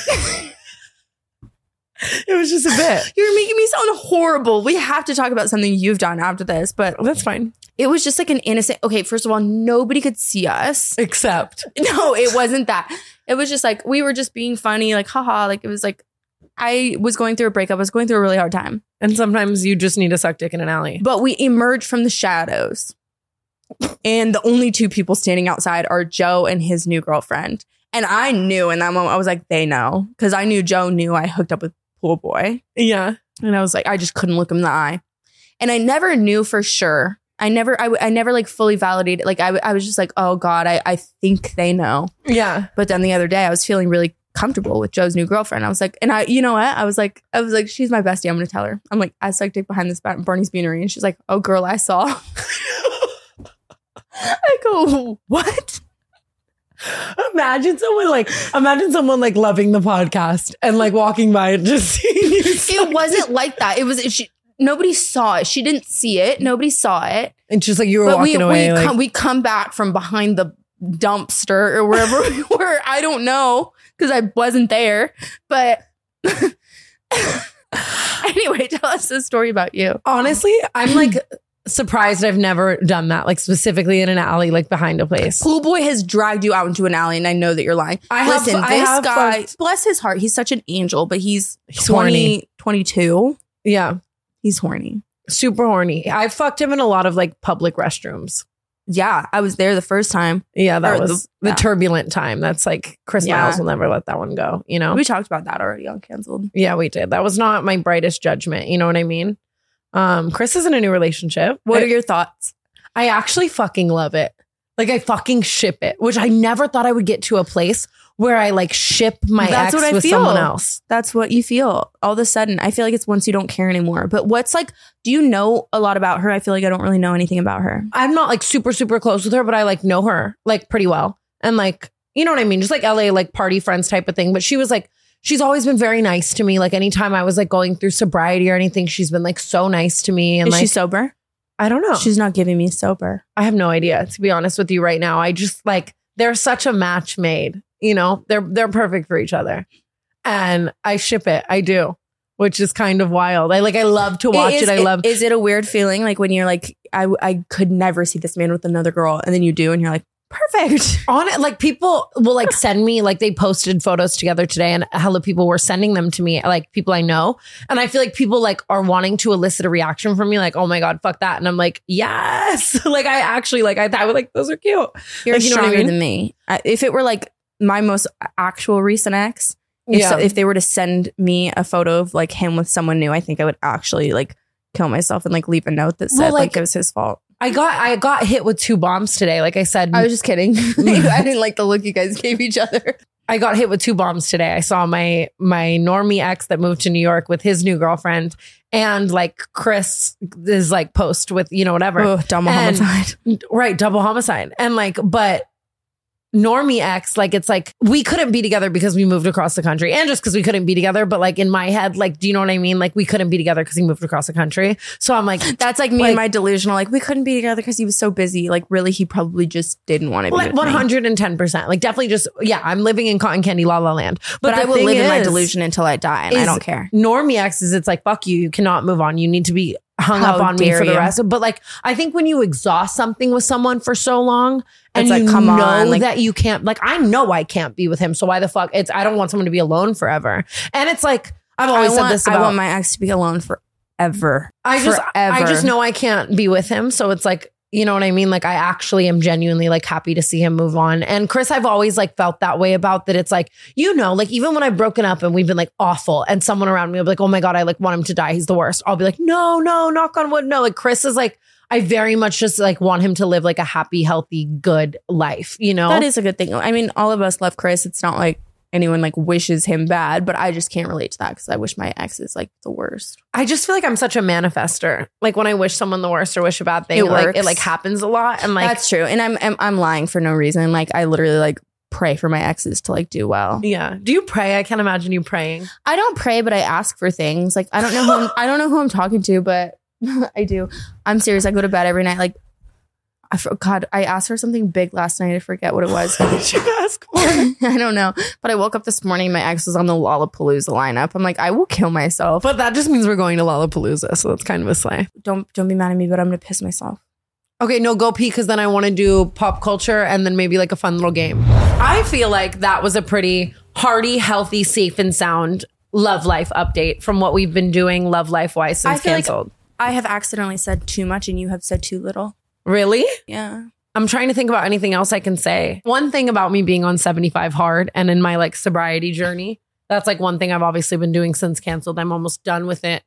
It was just a bit. You're making me sound horrible. We have to talk about something you've done after this, but that's fine. It was just like an innocent. Okay, first of all, nobody could see us except. No, it wasn't that. It was just like we were just being funny, like haha. Like it was like I was going through a breakup. I was going through a really hard time. And sometimes you just need to suck dick in an alley. But we emerged from the shadows. And the only two people standing outside are Joe and his new girlfriend. And I knew in that moment, I was like, they know. Because I knew Joe knew I hooked up with Pool Boy. Yeah. And I was like, I just couldn't look him in the eye. And I never knew for sure. I never like fully validated. Like I was just like, oh God, I think they know. Yeah. But then the other day I was feeling really comfortable with Joe's new girlfriend. I was like, and you know what? I was like, she's my bestie. I'm going to tell her. I'm like, I sucked dick behind this Barney's Beanery. And she's like, oh girl, I saw. I go, what? Imagine someone like loving the podcast and like walking by and just seeing you. It wasn't like that. Nobody saw it. She didn't see it. Nobody saw it. And just like you were walking away. We come back from behind the dumpster or wherever we were. I don't know because I wasn't there. But anyway, tell us the story about you. Honestly, I'm like surprised I've never done that, like specifically in an alley, like behind a place. Pool Boy has dragged you out into an alley, and I know that you're lying. This guy, bless his heart, he's such an angel, but he's 22. Yeah. He's horny. Super horny. I fucked him in a lot of like public restrooms. Yeah, I was there the first time. Yeah, that was the turbulent time. That's like Chris Miles will never let that one go, you know? We talked about that already on Canceled. Yeah, we did. That was not my brightest judgment. You know what I mean? Chris is in a new relationship. What are your thoughts? I actually fucking love it. Like I fucking ship it, which I never thought I would get to a place where I like ship my ex with someone else. That's what you feel. All of a sudden, I feel like it's once you don't care anymore. But what's like, do you know a lot about her? I feel like I don't really know anything about her. I'm not like super, super close with her, but I like know her like pretty well. And like, you know what I mean? Just like LA, like party friends type of thing. But she was like, she's always been very nice to me. Like anytime I was like going through sobriety or anything, she's been like so nice to me. And is like, she sober? I don't know. She's not giving me sober. I have no idea, to be honest with you right now. I just like, they're such a match made, you know, they're perfect for each other. And I ship it. I do, which is kind of wild. I love to watch it. Is it a weird feeling? Like when you're like, I could never see this man with another girl. And then you do. And you're like, perfect. On it, like people will like send me, like they posted photos together today and hella people were sending them to me, like people I know. And I feel like people like are wanting to elicit a reaction from me, like, oh my God, fuck that. And I'm like, yes. Like I actually like, I thought like, those are cute. You're like, you stronger than me. If it were like my most actual recent ex, if they were to send me a photo of like him with someone new, I think I would actually like kill myself and like leave a note that said like it was his fault. I got hit with 2 bombs today. Like I said, I was just kidding. I didn't like the look you guys gave each other. I got hit with 2 bombs today. I saw my normie ex that moved to New York with his new girlfriend, and like Chris is like post with, you know, whatever. Oh, double homicide. Right, double homicide. And like, but normie ex, like it's like we couldn't be together because we moved across the country, and just because we couldn't be together, but like in my head, like, do you know what I mean? Like we couldn't be together because he moved across the country. So I'm like, that's like me and my delusional, like we couldn't be together because he was so busy. Like really, he probably just didn't want to be like 110%. Like definitely just, yeah, I'm living in cotton candy la la land. But I will live in my delusion until I die, and I don't care. Normie exes, it's like, fuck you. You cannot move on. You need to be hung up on me for the rest. But like, I think when you exhaust something with someone for so long, and it's like, come on, like, that you can't, like, I know I can't be with him. So why the fuck? I don't want someone to be alone forever. And it's like, I've always said this about, I want my ex to be alone forever. I just know I can't be with him. So it's like, you know what I mean? Like, I actually am genuinely like happy to see him move on. And Chris, I've always like felt that way about that. It's like, you know, like even when I've broken up and we've been like awful and someone around me will be like, oh my God, I like want him to die. He's the worst. I'll be like, no, knock on wood. No, like Chris is like, I very much just like want him to live like a happy, healthy, good life, you know? That is a good thing. I mean, all of us love Chris. It's not like anyone like wishes him bad, but I just can't relate to that because I wish my ex is like the worst. I just feel like I'm such a manifester. Like when I wish someone the worst or wish a bad thing, it like happens a lot. And like that's true. And I'm lying for no reason. Like I literally like pray for my exes to like do well. Yeah. Do you pray? I can't imagine you praying. I don't pray, but I ask for things. Like I don't know who I'm talking to, but I do. I'm serious. I go to bed every night. Like I asked for something big last night. I forget what it was. What did you ask for? I don't know. But I woke up this morning. My ex was on the Lollapalooza lineup. I'm like, I will kill myself. But that just means we're going to Lollapalooza. So that's kind of a slay. Don't be mad at me, but I'm going to piss myself. Okay, no, go pee because then I want to do pop culture and then maybe like a fun little game. I feel like that was a pretty hearty, healthy, safe and sound love life update from what we've been doing love life wise since canceled. Like I have accidentally said too much and you have said too little. Really? Yeah. I'm trying to think about anything else I can say. One thing about me being on 75 hard and in my like sobriety journey, that's like one thing I've obviously been doing since canceled. I'm almost done with it.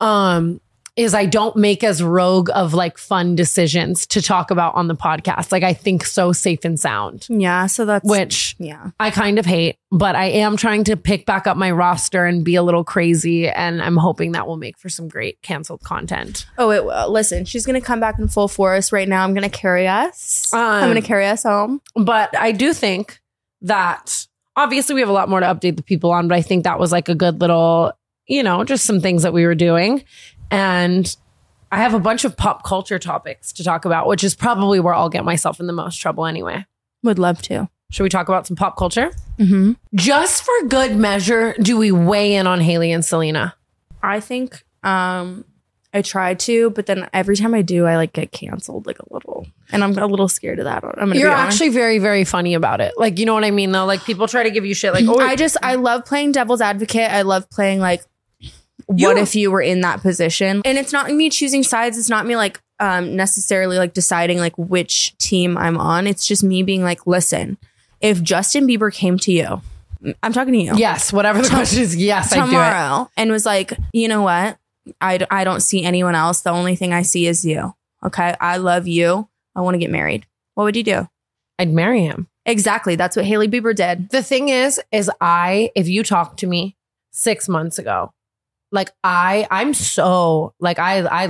Is I don't make as rogue of like fun decisions to talk about on the podcast. Like I think so safe and sound. Yeah. So that's which I kind of hate, but I am trying to pick back up my roster and be a little crazy. And I'm hoping that will make for some great canceled content. Oh, it will. Listen, she's going to come back in full force right now. I'm going to carry us. I'm going to carry us home. But I do think that obviously we have a lot more to update the people on, but I think that was like a good little, you know, just some things that we were doing. And I have a bunch of pop culture topics to talk about, which is probably where I'll get myself in the most trouble anyway. Would love to. Should we talk about some pop culture? Mm-hmm. Just for good measure, do we weigh in on Hailey and Selena? I think I try to, but then every time I do, I like get canceled like a little. And I'm a little scared of that. You're actually very, very funny about it. Like, you know what I mean, though? Like people try to give you shit like, oh, I love playing devil's advocate. I love playing like, what if you were in that position? And it's not me choosing sides. It's not me like necessarily like deciding like which team I'm on. It's just me being like, listen, if Justin Bieber came to you, I'm talking to you. Yes, whatever the question is. Yes, tomorrow, I do it. And was like, you know what? I don't see anyone else. The only thing I see is you. Okay. I love you. I want to get married. What would you do? I'd marry him. Exactly. That's what Hailey Bieber did. The thing is if you talked to me 6 months ago, like I'm so like, I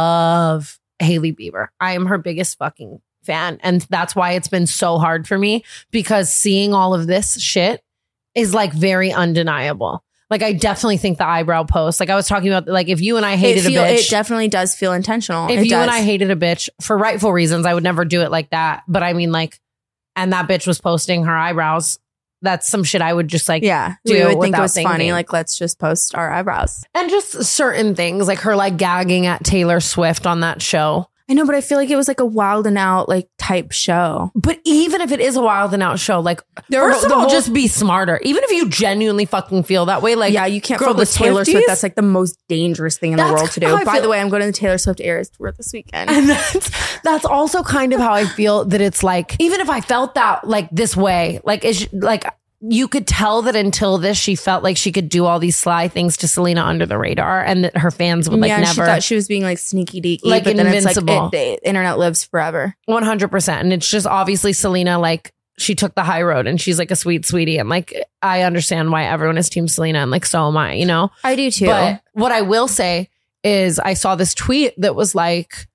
love Hailey Bieber. I am her biggest fucking fan. And that's why it's been so hard for me, because seeing all of this shit is like very undeniable. Like I definitely think the eyebrow post, like I was talking about, like if you and I hated a bitch. It definitely does feel intentional. If you and I hated a bitch for rightful reasons, I would never do it like that. But I mean like, and that bitch was posting her eyebrows. That's some shit I would just like, do we would think it was funny. Like, let's just post our eyebrows. And just certain things like her like gagging at Taylor Swift on that show. I know, but I feel like it was like a Wild and Out like type show. But even if it is a Wild and Out show, like first of all, just be smarter. Even if you genuinely fucking feel that way, like you can't feel the Taylor Swift. That's like the most dangerous thing in the world to do. By the way, I'm going to the Taylor Swift Eras tour this weekend. And that's also kind of how I feel that it's like, even if I felt that like this way, like is like. You could tell that until this, she felt like she could do all these sly things to Selena under the radar, and that her fans would like never. She thought she was being like sneaky deaky, like but invincible. Then it's like the internet lives forever. 100%, and it's just obviously Selena. Like she took the high road, and she's like a sweet sweetie, and like I understand why everyone is Team Selena, and like so am I. You know, I do too. But what I will say is, I saw this tweet that was like,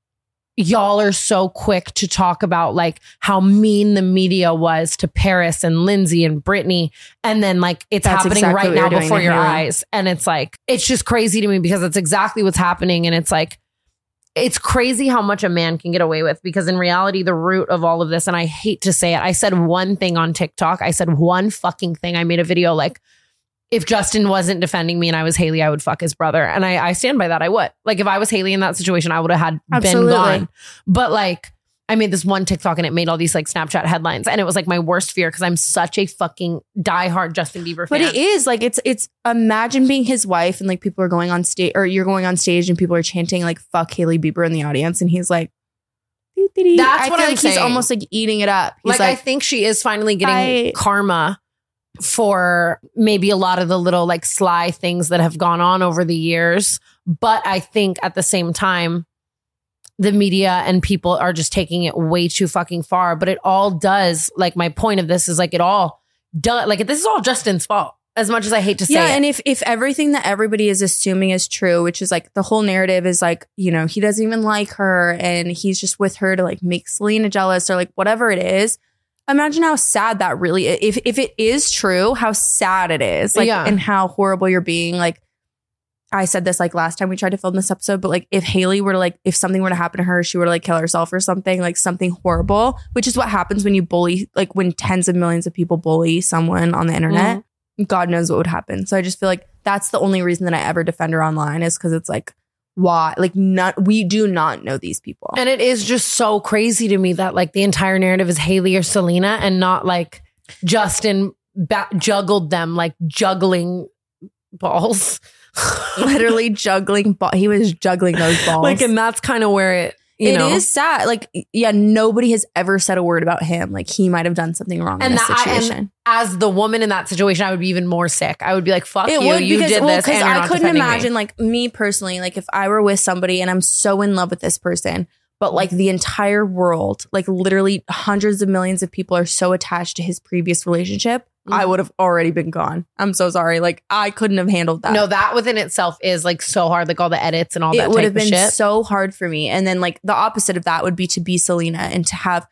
y'all are so quick to talk about like how mean the media was to Paris and Lindsay and Britney. And then like it's happening right now before your eyes. And it's like, it's just crazy to me because it's exactly what's happening. And it's like, it's crazy how much a man can get away with, because in reality, the root of all of this, and I hate to say it, I said one thing on TikTok. I said one fucking thing. I made a video like, if Justin wasn't defending me and I was Hailey, I would fuck his brother. And I stand by that. I would. Like if I was Hailey in that situation, I would have been gone. But like I made this one TikTok and it made all these like Snapchat headlines, and it was like my worst fear because I'm such a fucking diehard Justin Bieber fan. But it is like, it's imagine being his wife and like people are going on stage, or you're going on stage and people are chanting like fuck Hailey Bieber in the audience, and he's like, That's I what feel I'm like saying. he's almost like eating it up. He's I think she is finally getting karma for maybe a lot of the little like sly things that have gone on over the years. But I think at the same time, the media and people are just taking it way too fucking far. But it all does, like, my point of this is like, it all does, like, this is all Justin's fault, as much as I hate to say it. And if everything that everybody is assuming is true, which is like the whole narrative is like, you know, he doesn't even like her and he's just with her to like make Selena jealous or like whatever it is. Imagine how sad that really is. If it is true, how sad it is. Like, and how horrible you're being. Like, I said this like last time we tried to film this episode, but like if Hailey were to like, if something were to happen to her, she were to like kill herself or something, like something horrible, which is what happens when you bully, like when tens of millions of people bully someone on the internet. God knows what would happen. So I just feel like that's the only reason that I ever defend her online is because it's like, why? Like, we do not know these people. And it is just so crazy to me that like the entire narrative is Hailey or Selena and not like Justin juggled them, like juggling balls. Literally juggling. He was juggling those balls. Like, and that's kind of where it is sad. Like, yeah, nobody has ever said a word about him. Like, he might have done something wrong in this situation. And as the woman in that situation, I would be even more sick. I would be like, fuck you did this. Because I couldn't imagine, like, me personally, like, if I were with somebody and I'm so in love with this person, but like the entire world, like literally hundreds of millions of people are so attached to his previous relationship, I would have already been gone. I'm so sorry. Like, I couldn't have handled that. No, that within itself is like so hard, like all the edits and all that type of shit. It would have been so hard for me. And then like the opposite of that would be to be Selena and to have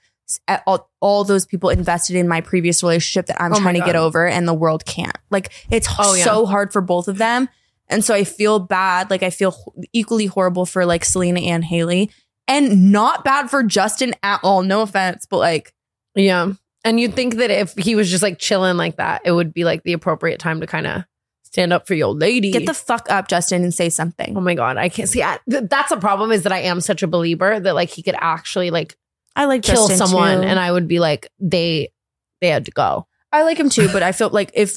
all those people invested in my previous relationship that I'm trying to get over and the world can't. Like, it's so hard for both of them. And so I feel bad. Like, I feel equally horrible for like Selena and Hailey and not bad for Justin at all. No offense, but like, yeah. And you'd think that if he was just like chilling like that, it would be like the appropriate time to kind of stand up for your lady. Get the fuck up, Justin, and say something. Oh my God. I can't see. That's a problem, is that I am such a believer that like he could actually like, I like kill Justin someone too. And I would be like, they had to go. I like him too, but I felt like it's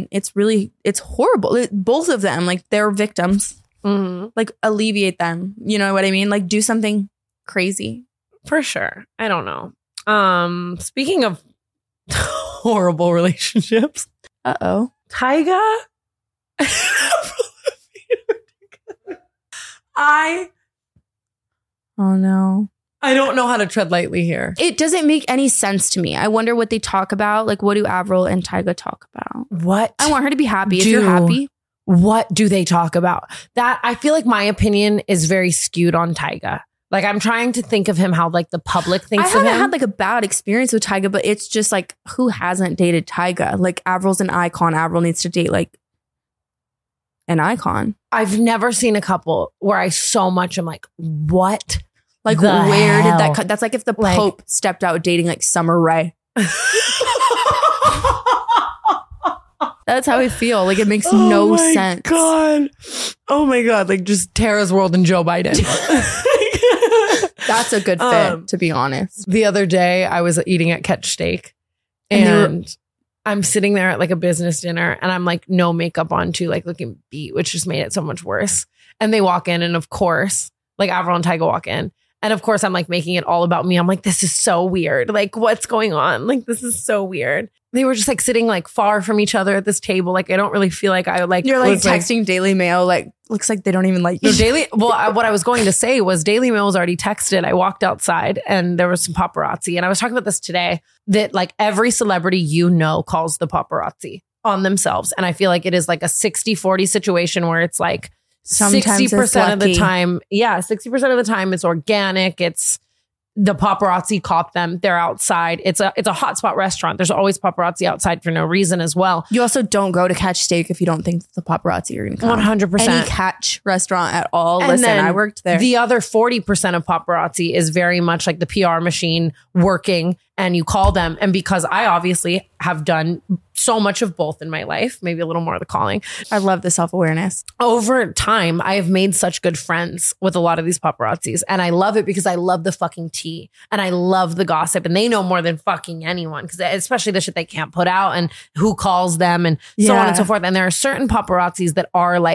horrible. Both of them, like, they're victims. Like, alleviate them. You know what I mean? Like, do something crazy. For sure. I don't know. Speaking of horrible relationships. Tyga. Oh no. I don't know how to tread lightly here. It doesn't make any sense to me. I wonder what they talk about. Like, what do Avril and Tyga talk about? What? I want her to be happy. If you're happy. What do they talk about? That, I feel like my opinion is very skewed on Tyga. Like, I'm trying to think of him how like the public thinks of him. I haven't had like a bad experience with Tyga, but it's just like, who hasn't dated Tyga? Like, Avril's an icon. Avril needs to date like an icon. I've never seen a couple where I so much am like, what? Like, where did that cut? That's like if the Pope stepped out dating like Summer Rae. That's how I feel. Like, it makes no sense. God. Oh my God. Like, just Tara's World and Joe Biden. That's a good fit, to be honest. The other day, I was eating at Catch Steak and I'm sitting there at like a business dinner and I'm like, no makeup on too, like looking beat, which just made it so much worse. And they walk in and of course, like Avril and Tyga walk in. And of course, I'm like making it all about me. I'm like, this is so weird. Like, what's going on? Like, this is so weird. They were just like sitting like far from each other at this table. Like, I don't really feel like I like. You're like texting Daily Mail. Like, looks like they don't even like you. No, what I was going to say was Daily Mail was already texted. I walked outside and there was some paparazzi. And I was talking about this today that like every celebrity, you know, calls the paparazzi on themselves. And I feel like it is like a 60-40 situation where it's like, sometimes 60% of the time. Yeah. 60% of the time it's organic. It's the paparazzi caught them. They're outside. It's a hotspot restaurant. There's always paparazzi outside for no reason as well. You also don't go to Catch Steak if you don't think the paparazzi are going to come. 100%. Any Catch restaurant at all. And listen, I worked there. The other 40% of paparazzi is very much like the PR machine working, and you call them. And because I obviously have done so much of both in my life, maybe a little more of the calling. I love the self-awareness. Over time, I have made such good friends with a lot of these paparazzis. And I love it because I love the fucking tea and I love the gossip. And they know more than fucking anyone, because especially the shit they can't put out and who calls them and so on and so forth. And there are certain paparazzis that are like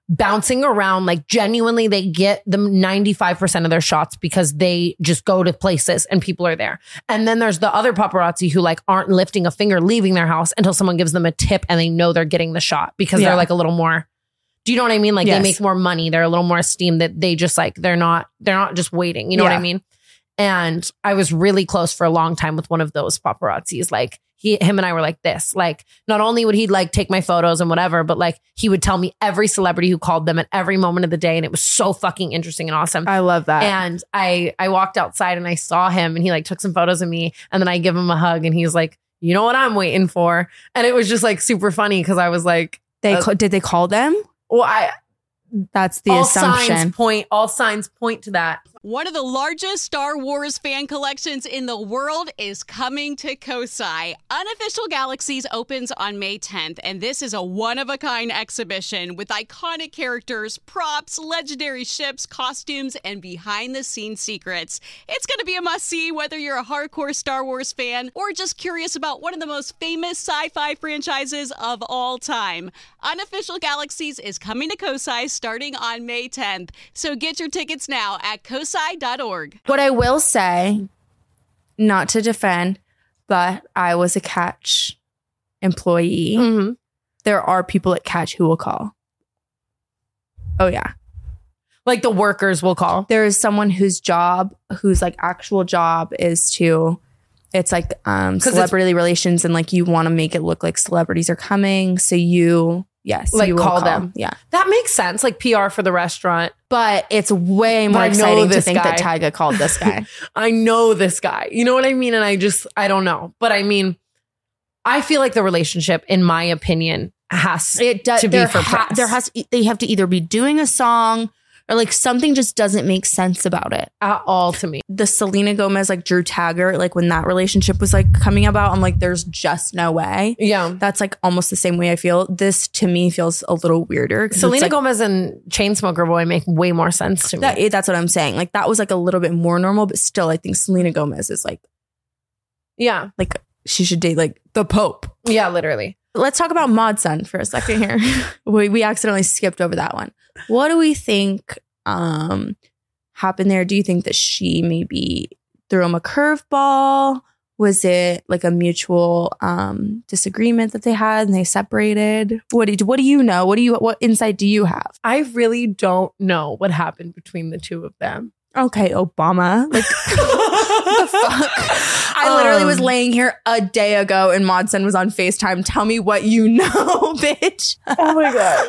bouncing around. Like genuinely, they get the 95% of their shots because they just go to places and people are there. And then there's the other paparazzi who like aren't lifting a finger leaving their house until someone gives them a tip and they know they're getting the shot because they're like a little more, do you know what I mean? Like they make more money. They're a little more esteemed, that they just like, they're not just waiting. You know what I mean? And I was really close for a long time with one of those paparazzis. Like him and I were like this, like not only would he like take my photos and whatever, but like he would tell me every celebrity who called them at every moment of the day. And it was so fucking interesting and awesome. I love that. And I walked outside and I saw him and he like took some photos of me and then I give him a hug and he's like, you know what I'm waiting for? And it was just like super funny because I was like, did they call them? Well, that's the assumption. All signs point to that. One of the largest Star Wars fan collections in the world is coming to Kosai. Unofficial Galaxies opens on May 10th, and this is a one-of-a-kind exhibition with iconic characters, props, legendary ships, costumes, and behind-the-scenes secrets. It's going to be a must-see whether you're a hardcore Star Wars fan or just curious about one of the most famous sci-fi franchises of all time. Unofficial Galaxies is coming to Kosai starting on May 10th, so get your tickets now at kosai.org. What I will say, not to defend, but I was a Catch employee. Mm-hmm. There are people at Catch who will call. Oh yeah. Like the workers will call. There is someone whose like actual job is to, it's like celebrity relations, and like you want to make it look like celebrities are coming. So you like you will call them. Yeah. That makes sense. Like PR for the restaurant. But it's way more I know exciting to this think guy. that Tyga called this guy. I know this guy. You know what I mean? And I don't know. But I mean, I feel like the relationship, in my opinion, has to be for press. They have to either be doing a song or like something just doesn't make sense about it at all to me. The Selena Gomez, like Drew Taggart, like when that relationship was like coming about, I'm like, there's just no way. Yeah. That's like almost the same way I feel. This to me feels a little weirder. Selena Gomez and Chainsmoker Boy make way more sense to me. That's what I'm saying. Like that was like a little bit more normal, but still I think Selena Gomez is like, yeah, like she should date like the Pope. Yeah, literally. Let's talk about Mod Sun for a second here. we accidentally skipped over that one. What do we think happened there? Do you think that she maybe threw him a curveball? Was it like a mutual disagreement that they had and they separated? What do you know? What insight do you have? I really don't know what happened between the two of them. Okay, Obama. Like, the fuck? I literally was laying here a day ago and Mod Sun was on FaceTime. Tell me what you know, bitch. Oh my God.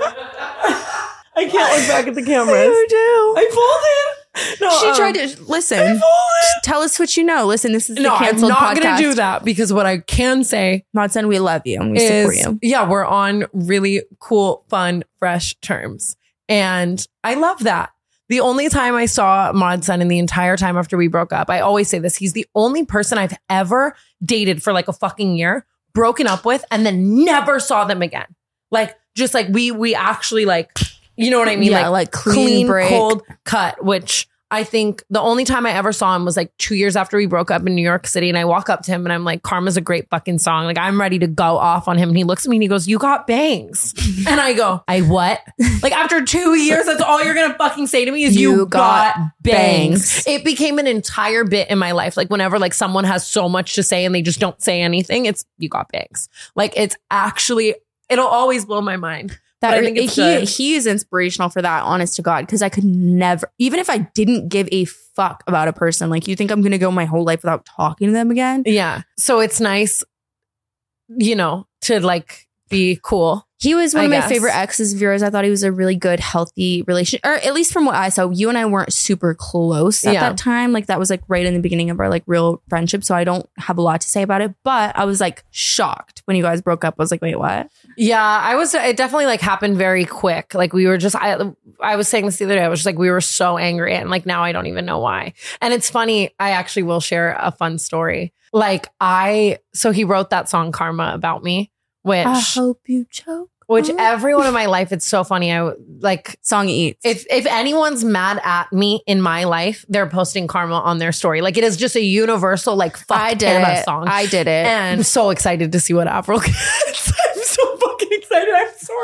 I can't look back at the cameras. You do. I folded. No, she tried to listen. Tell us what you know. Listen, this is the canceled podcast. I'm not going to do that because what I can say, Mod Sun, we love you and we support you. Yeah, we're on really cool, fun, fresh terms. And I love that. The only time I saw Mod Sun in the entire time after we broke up, I always say this, he's the only person I've ever dated for like a fucking year, broken up with, and then never saw them again. Like, just like we actually like, you know what I mean? Yeah, like clean break. Cold cut, which I think the only time I ever saw him was like 2 years after we broke up in New York City. And I walk up to him and I'm like, Karma's a great fucking song. Like, I'm ready to go off on him. And he looks at me and he goes, you got bangs. And I go, I what? Like, after 2 years, that's all you're going to fucking say to me is you got bangs. It became an entire bit in my life. Like, whenever like someone has so much to say and they just don't say anything, it's you got bangs. Like, it's actually, it'll always blow my mind. That he is inspirational for that, honest to God, because I could never, even if I didn't give a fuck about a person, like, you think I'm going to go my whole life without talking to them again? Yeah. So it's nice, you know, to like be cool. He was one of my favorite exes of yours. I thought he was a really good, healthy relation, or at least from what I saw. You and I weren't super close at that time. Like, that was like right in the beginning of our like real friendship. So I don't have a lot to say about it, but I was like shocked when you guys broke up. I was like, wait, what? Yeah, it definitely like happened very quick. Like, we were just, I was saying this the other day. I was just like, we were so angry, and like now I don't even know why. And it's funny. I actually will share a fun story. Like, so he wrote that song Karma about me, which I hope you choke. Which everyone in my life, it's so funny. I like song eats. If anyone's mad at me in my life, they're posting Karma on their story. Like, it is just a universal like fuck Anna song. I did it, and I'm so excited to see what Avril gets. I'm so fucking excited. I'm sorry.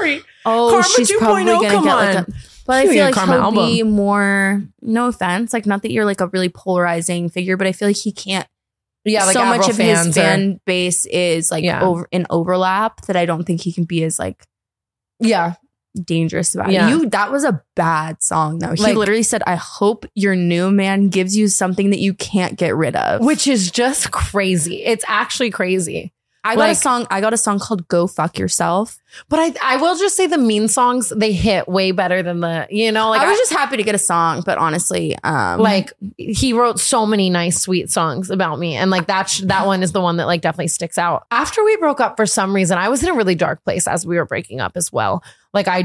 Oh, Karma she's 2.0, probably gonna come get like on. a. But I She's feel gonna like get a he'll Karma be more. No offense, like not that you're like a really polarizing figure, but I feel like he can't. Yeah, like so much Avril of his fans fan base is like Yeah. over in overlap that I don't think he can be as like yeah. dangerous about Yeah. it. That was a bad song though. He Like- literally said, "I hope your new man gives you something that you can't get rid of." Which is just crazy. It's actually crazy. I got a song called "Go Fuck Yourself." But I will just say the mean songs, they hit way better than the, like I was just happy to get a song, but honestly, like he wrote so many nice, sweet songs about me. And like that one is the one that like definitely sticks out. After we broke up, for some reason, I was in a really dark place as we were breaking up as well. Like I've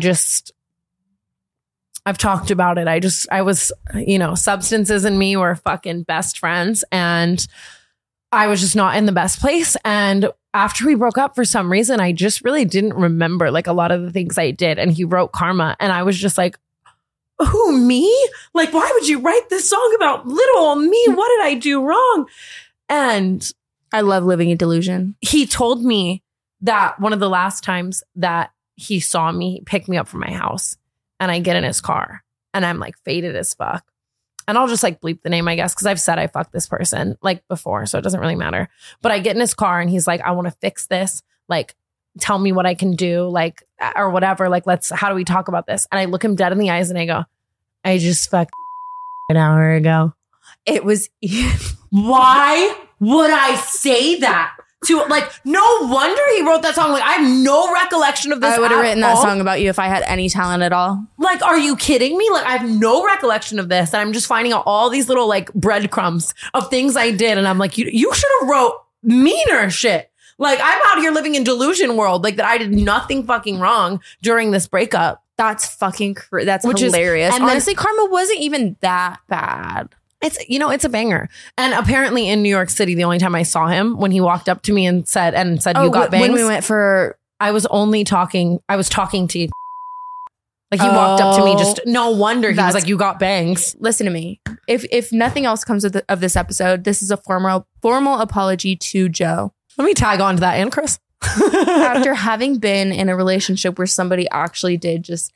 talked about it. I was, substances and me were fucking best friends and I was just not in the best place. And after we broke up, for some reason, I just really didn't remember like a lot of the things I did. And he wrote Karma. And I was just like, who, me? Like, why would you write this song about little old me? What did I do wrong? And I love living in delusion. he told me that one of the last times that he saw me, he picked me up from my house and I get in his car and I'm like faded as fuck. And I'll just like bleep the name, I guess, because I've said I fucked this person like before, so it doesn't really matter. But I get in his car and he's like, I want to fix this. Like, tell me what I can do, like, or whatever. Like, how do we talk about this? And I look him dead in the eyes and I go, I just fucked an hour ago. It was. Why would I say that? To like, no wonder he wrote that song. Like, I have no recollection of this. I would have at written that all. song about you if I had any talent at all. Like, are you kidding me? Like, I have no recollection of this. And I'm just finding out all these little like breadcrumbs of things I did. And I'm like, you should have wrote meaner shit. Like, I'm out here living in delusion world. Like that I did nothing fucking wrong during this breakup. That's fucking that's Which is- hilarious. and then- Honestly, Karma wasn't even that bad. It's a banger. And apparently in New York City, the only time I saw him when he walked up to me and said, you got bangs. When we went for, I was talking to you. Like he walked up to me, just no wonder he was like, you got bangs. listen to me. If nothing else comes of this episode, this is a formal apology to Joe. Let me tag on to that and Chris. After having been in a relationship where somebody actually did just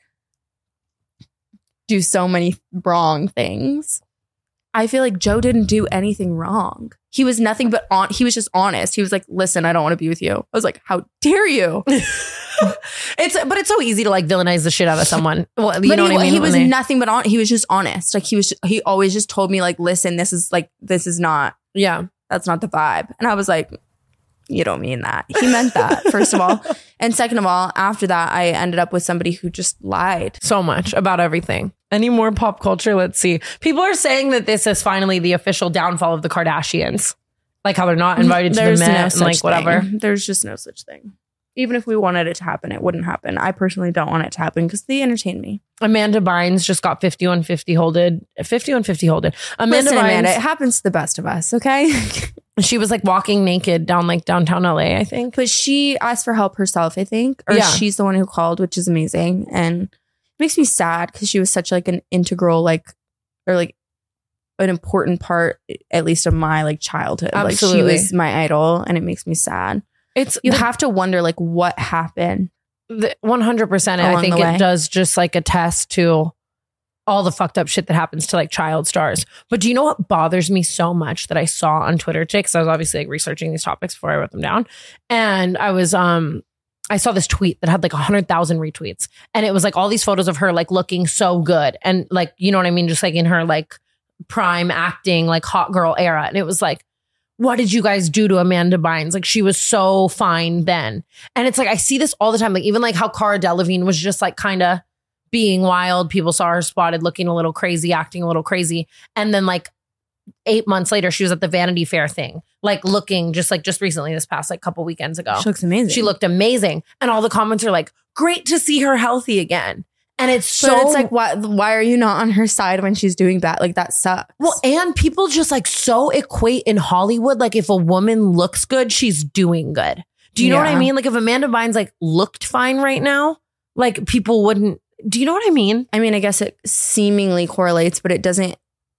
do so many wrong things, I feel like Joe didn't do anything wrong. He was nothing but he was just honest. He was like, listen, I don't want to be with you. I was like, how dare you? It's so easy to like villainize the shit out of someone. Well, you But know what I mean? he was nothing but he was just honest. Like he always just told me like, listen, this is not, Yeah. that's not the vibe. And I was like, you don't mean that. He meant that, first of all. And second of all, after that, I ended up with somebody who just lied. So much about everything. Any more pop culture? Let's see. People are saying that this is finally the official downfall of the Kardashians. Like how they're not invited to the Met and like whatever. Thing. There's just no such thing. Even if we wanted it to happen, it wouldn't happen. I personally don't want it to happen because they entertain me. Amanda Bynes just got 5150 holded. 5150 holded. Listen, Amanda, it happens to the best of us, okay? She was like walking naked down like downtown LA, I think. But she asked for help herself, I think. Or Yeah. she's the one who called, which is amazing. And it makes me sad because she was such like an integral an important part, at least of my like childhood. Absolutely. Like she was my idol, and it makes me sad. You have to wonder like what happened. 100%. I Along think the way. it does just like attest to all the fucked up shit that happens to like child stars. But do you know what bothers me so much that I saw on Twitter today? Because I was obviously like researching these topics before I wrote them down. And I saw this tweet that had like 100,000 retweets. And it was like all these photos of her like looking so good. And like, you know what I mean? Just like in her like prime acting, like hot girl era. And it was like, what did you guys do to Amanda Bynes? Like she was so fine then. And it's like, I see this all the time. Like even like how Cara Delevingne was just like kind of being wild. People saw her spotted looking a little crazy, acting a little crazy. And then like 8 months later, she was at the Vanity Fair thing, like looking just recently, this past like couple weekends ago. She looks amazing. She looked amazing. And all the comments are like, great to see her healthy again. And it's like, why are you not on her side when she's doing that? Like that sucks. Well, and people just like so equate in Hollywood. Like if a woman looks good, she's doing good. Do you know what I mean? Like if Amanda Bynes like looked fine right now, like people wouldn't. Do you know what I mean? I mean, I guess it seemingly correlates, but it doesn't.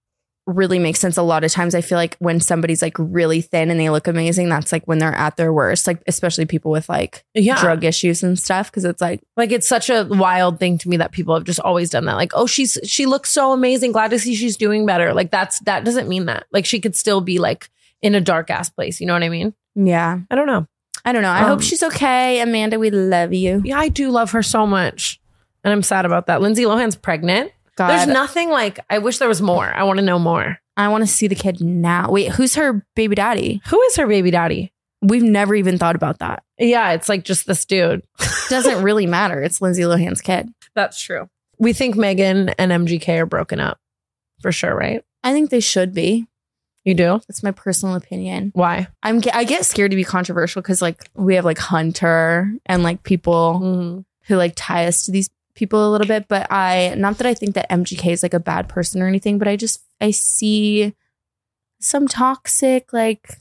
really makes sense. A lot of times I feel like when somebody's like really thin and they look amazing, that's like when they're at their worst, like especially people with like drug issues and stuff. Cause it's like it's such a wild thing to me that people have just always done that. Like, oh, she looks so amazing. Glad to see she's doing better. Like that doesn't mean that. Like she could still be like in a dark ass place. You know what I mean? Yeah. I don't know. I hope she's okay. Amanda, we love you. Yeah, I do love her so much. And I'm sad about that. Lindsay Lohan's pregnant. God. There's nothing like, I wish there was more. I want to know more. I want to see the kid now. Wait, who's her baby daddy? Who is her baby daddy? We've never even thought about that. Yeah, it's like just this dude. Doesn't really matter. It's Lindsay Lohan's kid. That's true. We think Megan and MGK are broken up. For sure, right? I think they should be. You do? That's my personal opinion. Why? I get scared to be controversial because like we have like Hunter and like people who like tie us to these people a little bit, but not that I think that MGK is like a bad person or anything, but I see some toxic like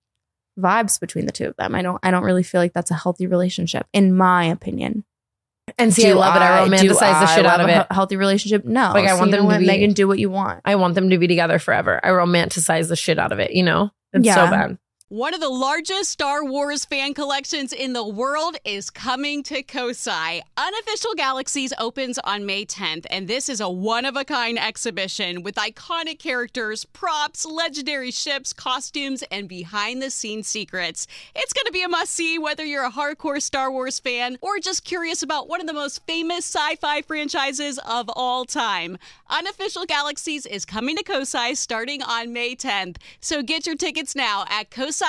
vibes between the two of them. I don't really feel like that's a healthy relationship in my opinion. And see, I love it. I romanticize the shit out of it. A healthy relationship? No. Like I want them to be, Megan, do what you want. I want them to be together forever. I romanticize the shit out of it, you know? It's so bad. One of the largest Star Wars fan collections in the world is coming to Kosai. Unofficial Galaxies opens on May 10th, and this is a one-of-a-kind exhibition with iconic characters, props, legendary ships, costumes, and behind-the-scenes secrets. It's going to be a must-see whether you're a hardcore Star Wars fan or just curious about one of the most famous sci-fi franchises of all time. Unofficial Galaxies is coming to Kosai starting on May 10th, so get your tickets now at kosai.org.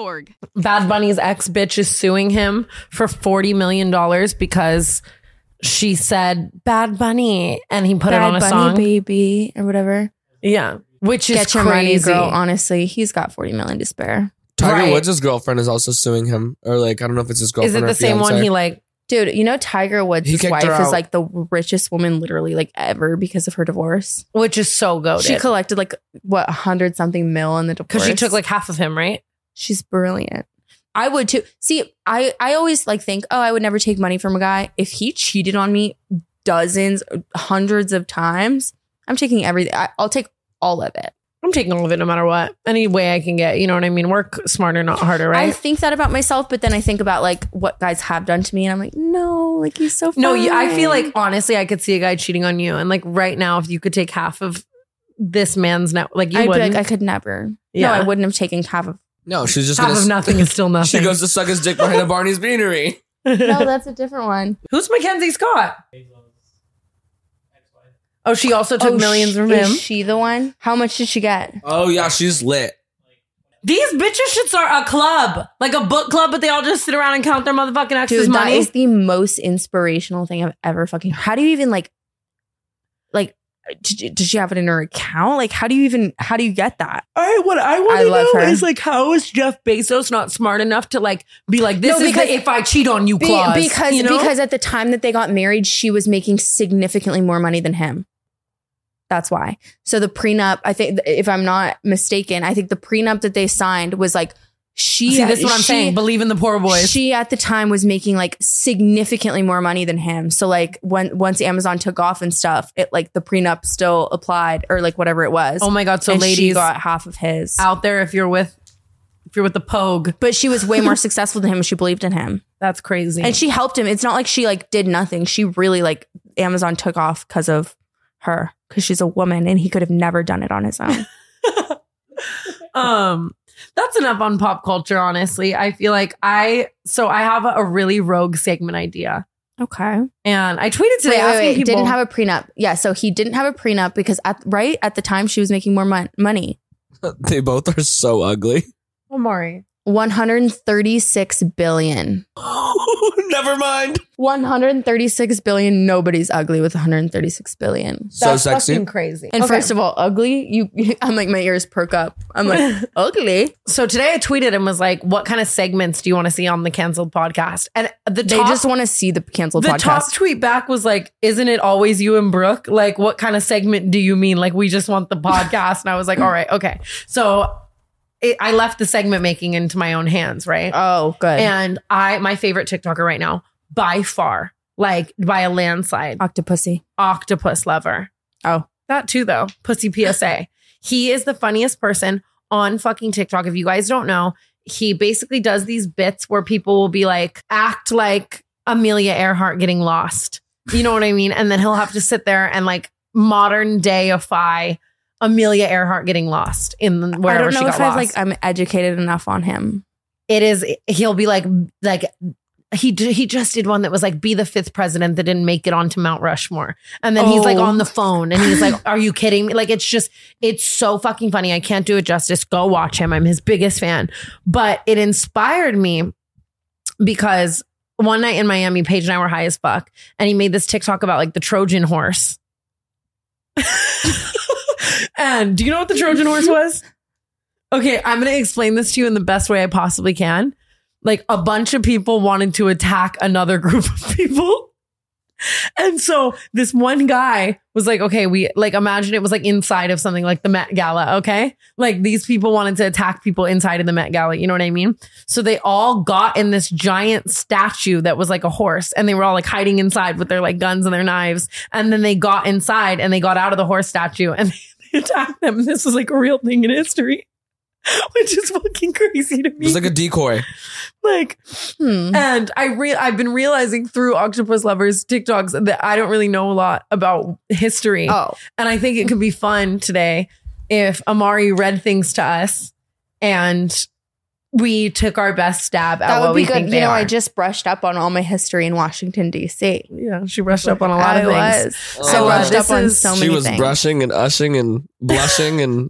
Bad Bunny's ex-bitch is suing him for $40 million because she said Bad Bunny and he put it on a song. Baby or whatever. Yeah. Which is Get your crazy. money, girl. Honestly, he's got $40 million to spare. Tiger Woods' girlfriend is also suing him. Or like, I don't know if it's his girlfriend Is it or the same fiance. one he like... Dude, you know Tiger Woods' He kicked wife her is out. like the richest woman literally like ever because of her divorce. Which is so goated. She collected like what 100-something mil in the divorce. Because she took like half of him, right? She's brilliant. I would too. See, I always like think, oh, I would never take money from a guy. If he cheated on me dozens, hundreds of times, I'm taking everything. I'll take all of it. I'm taking all of it no matter what. Any way I can get, you know what I mean? Work smarter, not harder, right? I think that about myself, but then I think about like what guys have done to me and I'm like, no, like he's so fine. No, I feel like honestly, I could see a guy cheating on you. And like right now, if you could take half of this man's net, like you I'd be wouldn't. like, I could never. Yeah. No, I wouldn't have taken half of. No, she's just half gonna of nothing is still nothing. She goes to suck his dick behind a Barney's Beanery. No, that's a different one. Who's Mackenzie Scott? Oh, she also took millions from him. Is she the one? How much did she get? Oh yeah, she's lit. These bitches should start a club, like a book club, but they all just sit around and count their motherfucking ex's Dude, that money. is the most inspirational thing I've ever fucking. How do you even like? Does she have it in her account? Like, how do you get that? What I want I to love know her. is like, how is Jeff Bezos not smart enough to like be like, this No, is because- the if I cheat on you clause? Because you know? because at the time that they got married, she was making significantly more money than him. That's why. So the prenup, I think, if I'm not mistaken, I think the prenup that they signed was like See, this is what I'm saying. Believe in the poor boys. She at the time was making like significantly more money than him. So like once Amazon took off and stuff, it like the prenup still applied or like whatever it was. Oh my God. So and ladies she got half of his out there, if you're with the Pogue, but she was way more successful than him. And she believed in him. That's crazy. And she helped him. It's not like she like did nothing. She really like Amazon took off because of her, because she's a woman and he could have never done it on his own. That's enough on pop culture, honestly. I feel like I have a really rogue segment idea. Okay. And I tweeted today asking people. Didn't have a prenup. Yeah, so he didn't have a prenup because at the time she was making more money. They both are so ugly. Oh, Maury. 136 billion. Never mind. 136 billion. Nobody's ugly with 136 billion. So That's sexy. fucking crazy. And Okay. first of all, ugly. I'm like, my ears perk up. I'm like, ugly. So today I tweeted and was like, what kind of segments do you want to see on the canceled podcast? And They just want to see the canceled podcast. top tweet back was like, isn't it always you and Brooke? Like, what kind of segment do you mean? Like, we just want the podcast. And I was like, all right, okay. So I left the segment making into my own hands, right? Oh, good. And my favorite TikToker right now, by far, like by a landslide, Octopussy. Octopus Lover. Oh. That too, though. Pussy PSA. He is the funniest person on fucking TikTok. If you guys don't know, he basically does these bits where people will be like, act like Amelia Earhart getting lost. You know what I mean? And then he'll have to sit there and like modern dayify Amelia Earhart getting lost in wherever she got lost. I don't know if I'm educated enough on him. It is, he'll be like he just did one that was like, be the 5th president that didn't make it onto Mount Rushmore. And then he's like on the phone and he's like, are you kidding me? Like, it's so fucking funny. I can't do it justice. Go watch him. I'm his biggest fan. But it inspired me because one night in Miami, Paige and I were high as fuck. And he made this TikTok about like the Trojan horse. And do you know what the Trojan horse was? Okay, I'm going to explain this to you in the best way I possibly can. Like, a bunch of people wanted to attack another group of people. And so this one guy was like, okay, we like, imagine it was like inside of something like the Met Gala. Okay. Like, these people wanted to attack people inside of the Met Gala. You know what I mean? So they all got in this giant statue that was like a horse, and they were all like hiding inside with their like guns and their knives. And then they got inside and they got out of the horse statue and they attacked them. This was like a real thing in history. Which is fucking crazy to me. It's like a decoy. Like, and I've been realizing through Octopus Lovers TikToks that I don't really know a lot about history. Oh. And I think it could be fun today if Amari read things to us and we took our best stab at that what would be we good. think they You know, are. I just brushed up on all my history in Washington, D.C. Yeah, she brushed up on a lot of things. So brushed up on so many She was things. brushing and ushing and blushing and...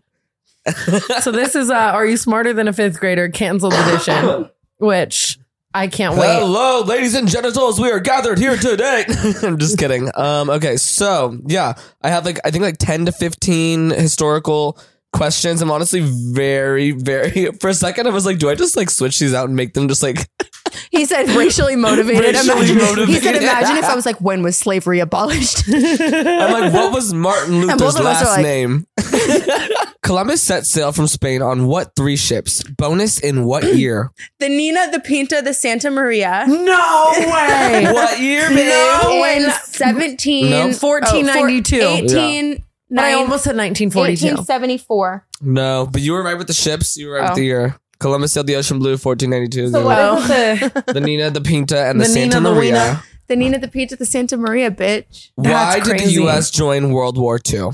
So this is Are You Smarter Than a 5th Grader canceled edition, which I can't wait. Hello, ladies and genitals. We are gathered here today. I'm just kidding. Okay, so yeah, I have I think 10 to 15 historical questions. I'm honestly very, very, for a second I was like, do I just like switch these out and make them just like... He said racially motivated. Racially motivated. He said, imagine if I was like, when was slavery abolished? I'm like, what was Martin both Luther's of us are last like- name? Columbus set sail from Spain on what 3 ships? Bonus in what year? The Nina, the Pinta, the Santa Maria. No way. What year, babe? No. In 17... No. 1492. 18... But I almost said 1942. 1874. No, but you were right with the ships. You were right with the year. Columbus sailed the ocean blue, 1492. So what is the... The Nina, the Pinta, and the The Santa Nina, the Maria. Wiener. The Nina, the Pinta, the Santa Maria, bitch. Why That's did the crazy. U.S. join World War II?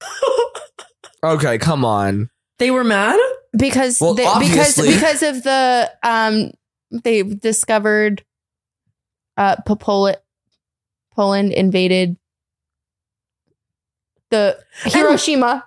Okay, come on. They were mad? Because Well, obviously. because of the they discovered Poland invaded the Hiroshima.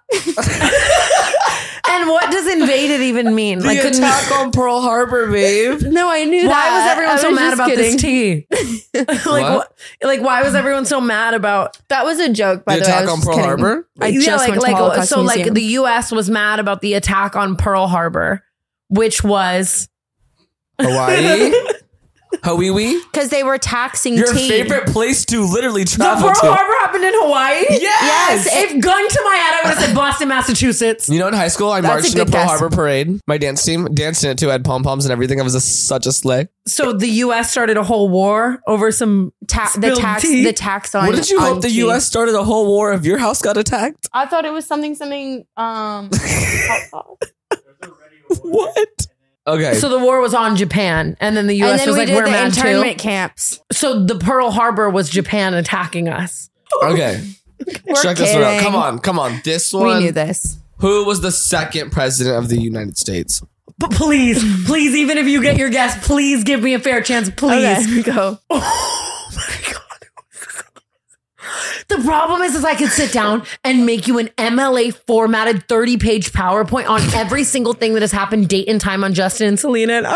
And what does invaded even mean? The Like, attack on Pearl Harbor, babe. No, I knew why that. was everyone I so was mad just about kidding. this tea? Like why was everyone so mad about That was a joke, by The the way. I attack was on just Pearl kidding. Harbor? I just went to Holocaust so Museum. like the U.S. was mad about the attack on Pearl Harbor, which was Hawaii? Hawaii? because they were taxing Your tea. favorite place to literally the travel Pearl to. Harbor happened in Hawaii. Yes! If gun to my head, I would have said Boston, Massachusetts. You know, in high school, I That's a marched in a good Pearl guess. Harbor parade. My dance team danced in it too. I had pom-poms and everything. I was such a slay. So the U.S. started a whole war over some the spilled tea? the tax on. What did you on hope the tea. U.S. started a whole war if your house got attacked? I thought it was something. What? Okay. So the war was on Japan, and then the And U.S. then was we like, did we're the mad internment too. camps. So the Pearl Harbor was Japan attacking us. Okay. We're Check this one out. kidding. Come on. This We one. knew this. Who was the second president of the United States? But please, even if you get your guess, please give me a fair chance, please. Okay, go. Oh my God. The problem is I could sit down and make you an MLA formatted 30-page PowerPoint on every single thing that has happened, date and time on Justin and Selena. And I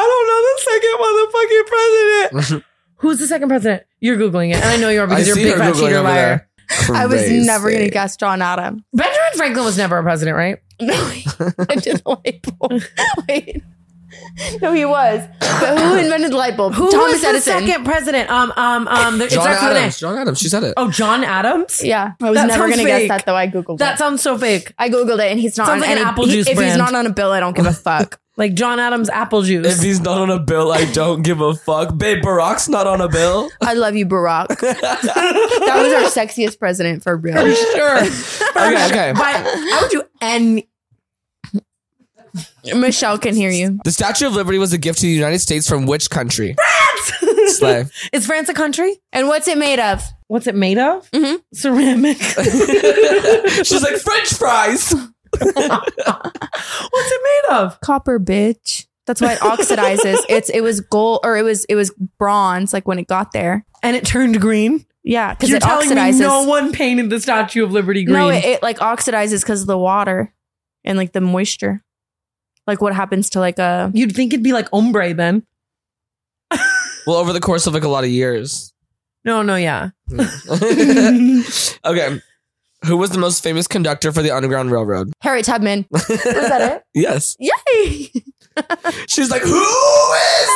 don't know the second motherfucking president. Who's the second president? You're Googling it. And I know you are because you're a see big her fat Googling cheater over liar. there. I was Crazy. never going to guess John Adams. Benjamin Franklin was never a president, right? No, I did the light bulb. Wait. No, he was. But who invented the light bulb? Who Thomas was the Edison. second president? It John starts with an A. Adams. John Adams. She said it. Oh, John Adams? Yeah, I was That never sounds going to guess fake. that though. I googled That it. sounds so fake. I googled it, and he's not Sounds on like an any. apple juice if brand. he's not on a bill, I don't give a fuck. Like John Adams apple juice. If he's not on a bill, I don't give a fuck. Babe, Barack's not on a bill. I love you, Barack. That was our sexiest president for real. Sure. Okay. But I would do Michelle can hear you. The Statue of Liberty was a gift to the United States from which country? France. Slay. Is France a country? And what's it made of? What's it made of? Mm-hmm. Ceramic. She's like, French fries. What's it made of? Copper, bitch. That's why it oxidizes. It was gold, or it was bronze, like when it got there. And it turned green. Yeah, because You're it telling oxidizes. me no one painted the Statue of Liberty green. No, it like oxidizes because of the water and like the moisture. Like what happens to like a... You'd think it'd be like ombre then. Well, over the course of like a lot of years. No, yeah. Okay. Who was the most famous conductor for the Underground Railroad? Harriet Tubman. Was that it? Yes. Yay! She's like, who is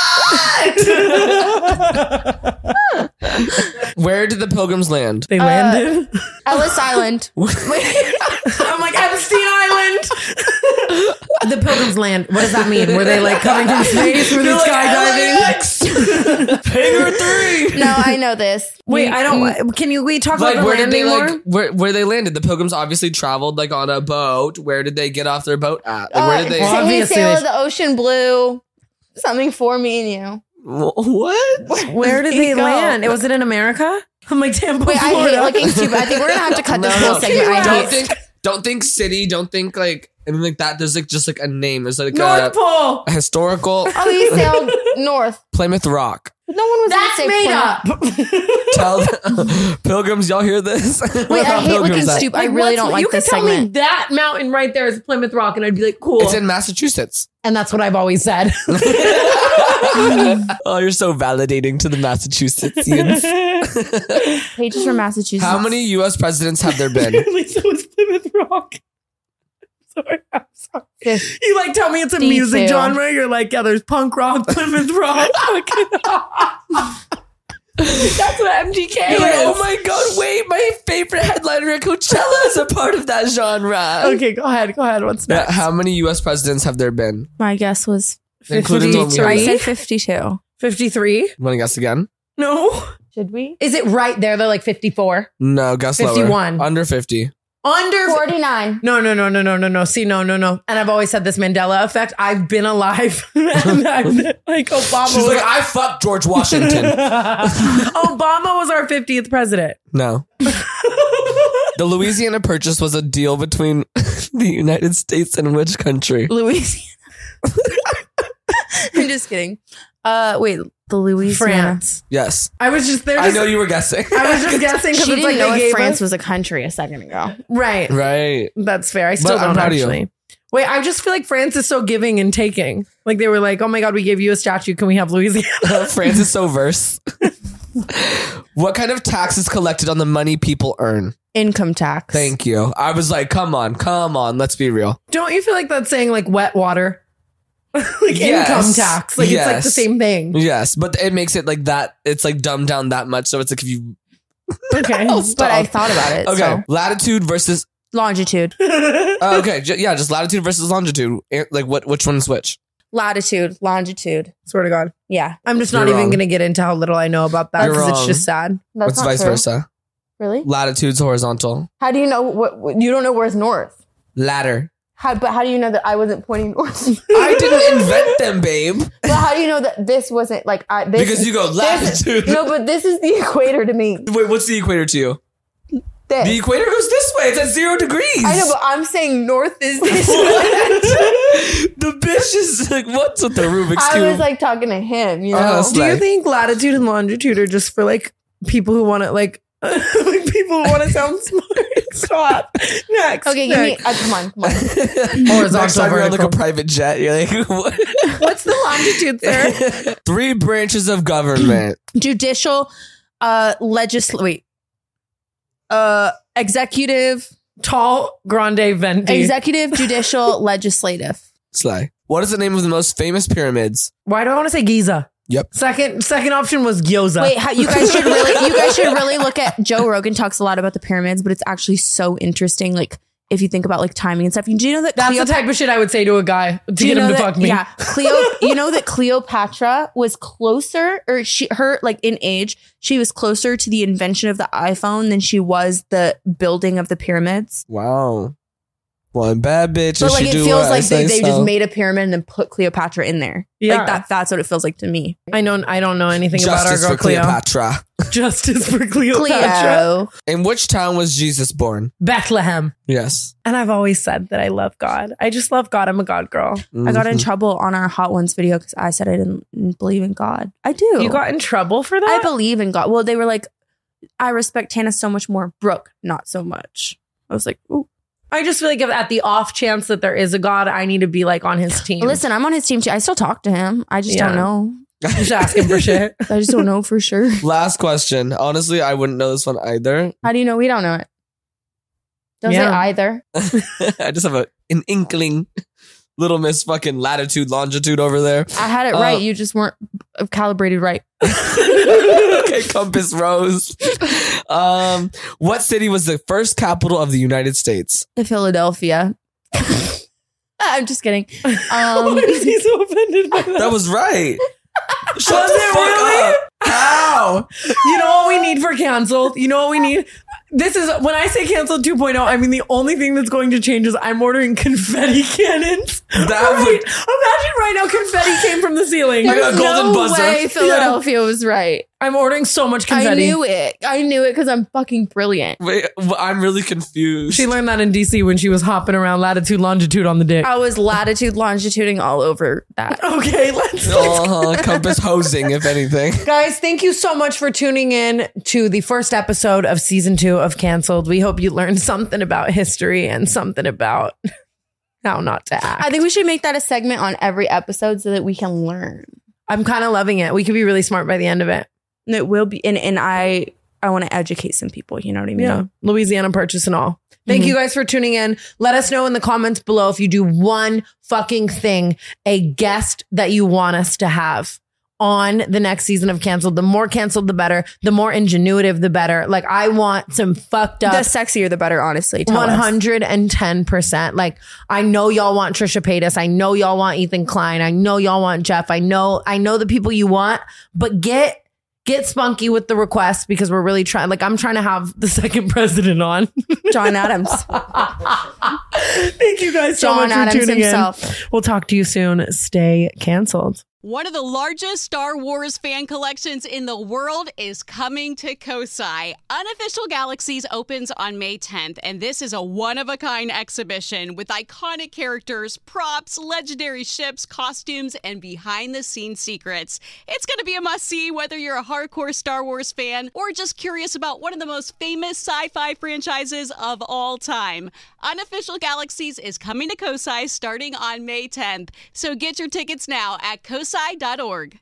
that? Where did the Pilgrims land? They landed. Ellis Island. I'm like, Epstein Island. The Pilgrims land. What does that mean? Were they like coming from space? Were they skydiving? Hangar 3. No, I know this. Wait, I don't. Can we talk Like, about the where did landing they more? like where they landed? The Pilgrims obviously traveled like on a boat. Where did they get off their boat at? Like, where did they? well, Hey, obviously sail they- of the ocean blue. Something for me and you. What? Where did they Go. land? Was it in America? I'm like Tampa, Wait, I Florida. hate looking stupid. I think we're gonna have to cut this No, whole no. segment. I hate. Don't think city. Don't think like anything like that. There's like just like a name. There's like North Pole. a historical Oh, he sailed north. Plymouth Rock. No one was That's gonna say made Plymouth. up. Tell Pilgrims, y'all hear this? Wait, I hate looking stupid. I really don't like you this could tell me segment. that mountain right there is Plymouth Rock, and I'd be like, cool. It's in Massachusetts. And that's what I've always said. Oh, you're so validating to the Massachusettsians. Pages from Massachusetts. How many U.S. presidents have there been? So is Plymouth Rock. I'm sorry. Fifth. You like tell me it's a 52. music genre. You're like, yeah, there's punk rock, Plymouth Rock. That's what MGK You're like, is. oh my god, wait, my favorite headliner at Coachella is a part of that genre. Okay, go ahead. What's Yeah, next? how many U.S. presidents have there been? My guess was. Including the one we I had. said 52. 53? Want to guess again? No. Should we? Is it right there? They're like 54. No, guess 51. lower. Under 50. Under 49. No. See, no. And I've always said this Mandela effect. I've been alive. And I'm like Obama. She's like, I fucked George Washington. Obama was our 50th president. No. The Louisiana Purchase was a deal between the United States and which country? Louisiana. I'm just kidding. Wait, the Louisiana. France. Yes. I was just there. I know you were guessing. I was just guessing because She it's didn't like know they if gave France us- was a country a second ago. Right. Right. That's fair. I still But I'm don't proud of you. actually. Wait, I just feel like France is so giving and taking. Like they were like, oh my God, we gave you a statue. Can we have Louisiana? France is so verse. What kind of tax is collected on the money people earn? Income tax. Thank you. I was like, come on. Let's be real. Don't you feel like that's saying like wet water? Like Yes. income tax. Like it's like Yes. the same thing. Yes, but it makes it like that. It's like dumbed down that much. So it's like if you. Okay. But I thought about it. Okay. So. Latitude versus. Longitude. Okay. Just latitude versus longitude. Like which one's which? Latitude. Longitude. Swear to God. Yeah. I'm just You're not even wrong. going to get into how little I know about that You're because it's wrong. just sad. That's What's not vice true. versa? Really? Latitude's horizontal. How do you know what you don't know where's north? Ladder. But how do you know that I wasn't pointing north? I didn't invent them, babe. But how do you know that this wasn't like this? Because you go latitude. No, but this is the equator to me. Wait, what's the equator to you? This. The equator goes this way. It's at 0 degrees. I know, but I'm saying north is this way. The bitch is like, what's with the Rubik's Cube? I was like talking to him, you know. that's Do you Like- think latitude and longitude are just for like people who want to like, like people who want to sound smart? Stop. Next. Okay, give me. Next. Come on. Horizontal, Next time you're on like a vertical. private jet, you're like, what? What's the longitude, sir? 3 branches of government. Judicial, executive, Tall, grande, venti. executive, judicial, legislative. Sly. What is the name of the most famous pyramids? Why do I want to say Giza? Yep. Second option was gyoza. Wait, you guys should really look at Joe Rogan talks a lot about the pyramids, but it's actually so interesting. Like if you think about like timing and stuff, do you know that That's the type of shit I would say to a guy to Do you get him know to that- fuck me. Yeah, you know that Cleopatra was closer, or her like in age, she was closer to the invention of the iPhone than she was the building of the pyramids. Wow. One bad bitch. But like she it do feels what I like say they so. just made a pyramid and then put Cleopatra in there. Yeah. Like that's what it feels like to me. I don't know anything about our Justice girl for Cleo. Cleopatra. Justice for Cleopatra. Cleo. In which town was Jesus born? Bethlehem. Yes. And I've always said that I love God. I just love God. I'm a God girl. I got in trouble on our Hot Ones video because I said I didn't believe in God. I do. You got in trouble for that? I believe in God. Well, they were like, I respect Hannah so much more. Brooke, not so much. I was like, ooh. I just feel like if at the off chance that there is a God, I need to be like on his team. Listen, I'm on his team too. I still talk to him. I just don't know. Just ask him for shit. I just don't know for sure. Last question. Honestly, I wouldn't know this one either. How do you know we don't know it? Don't Yeah. say either. I just have an inkling. Little Miss fucking latitude, longitude over there. I had it right. You just weren't calibrated right. Okay, Compass Rose. What city was the first capital of the United States? Philadelphia. I'm just kidding. Why is he so offended by that? That was right. Shut Was the it fuck really? up. How? You know what we need for canceled? You know what we need? This is when I say canceled 2.0, I mean the only thing that's going to change is I'm ordering confetti cannons. That Right. Imagine right now confetti came from the ceiling. I got a golden no buzzer. way Philadelphia was right. I'm ordering so much I confetti. knew it. I knew it because I'm fucking brilliant. Wait, I'm really confused. She learned that in DC when she was hopping around latitude, longitude on the dick. I was latitude, longituding all over that. Okay, let's Compass hosing, if anything. Guys, thank you so much for tuning in to the first episode of season 2 of Canceled. We hope you learned something about history and something about how not to act. I think we should make that a segment on every episode so that we can learn. I'm kind of loving it. We could be really smart by the end of it. And it will be, and I want to educate some people. You know what I mean? Yeah. Louisiana Purchase and all. Thank you guys for tuning in. Let us know in the comments below if you do one fucking thing, a guest that you want us to have on the next season of Canceled. The more canceled, the better. The more ingenuitive, the better. Like, I want some fucked up. The sexier, the better, honestly. Tell us. 110%. Like, I know y'all want Trisha Paytas. I know y'all want Ethan Klein. I know y'all want Jeff. I know the people you want, but get spunky with the request because we're really trying. Like, I'm trying to have the second president on. John Adams. Thank you guys so John much for Adams tuning himself. in. We'll talk to you soon. Stay canceled. One of the largest Star Wars fan collections in the world is coming to Kosai. Unofficial Galaxies opens on May 10th, and this is a one-of-a-kind exhibition with iconic characters, props, legendary ships, costumes, and behind-the-scenes secrets. It's going to be a must-see whether you're a hardcore Star Wars fan or just curious about one of the most famous sci-fi franchises of all time. Unofficial Galaxies is coming to Kosai starting on May 10th, so get your tickets now at kosai.org.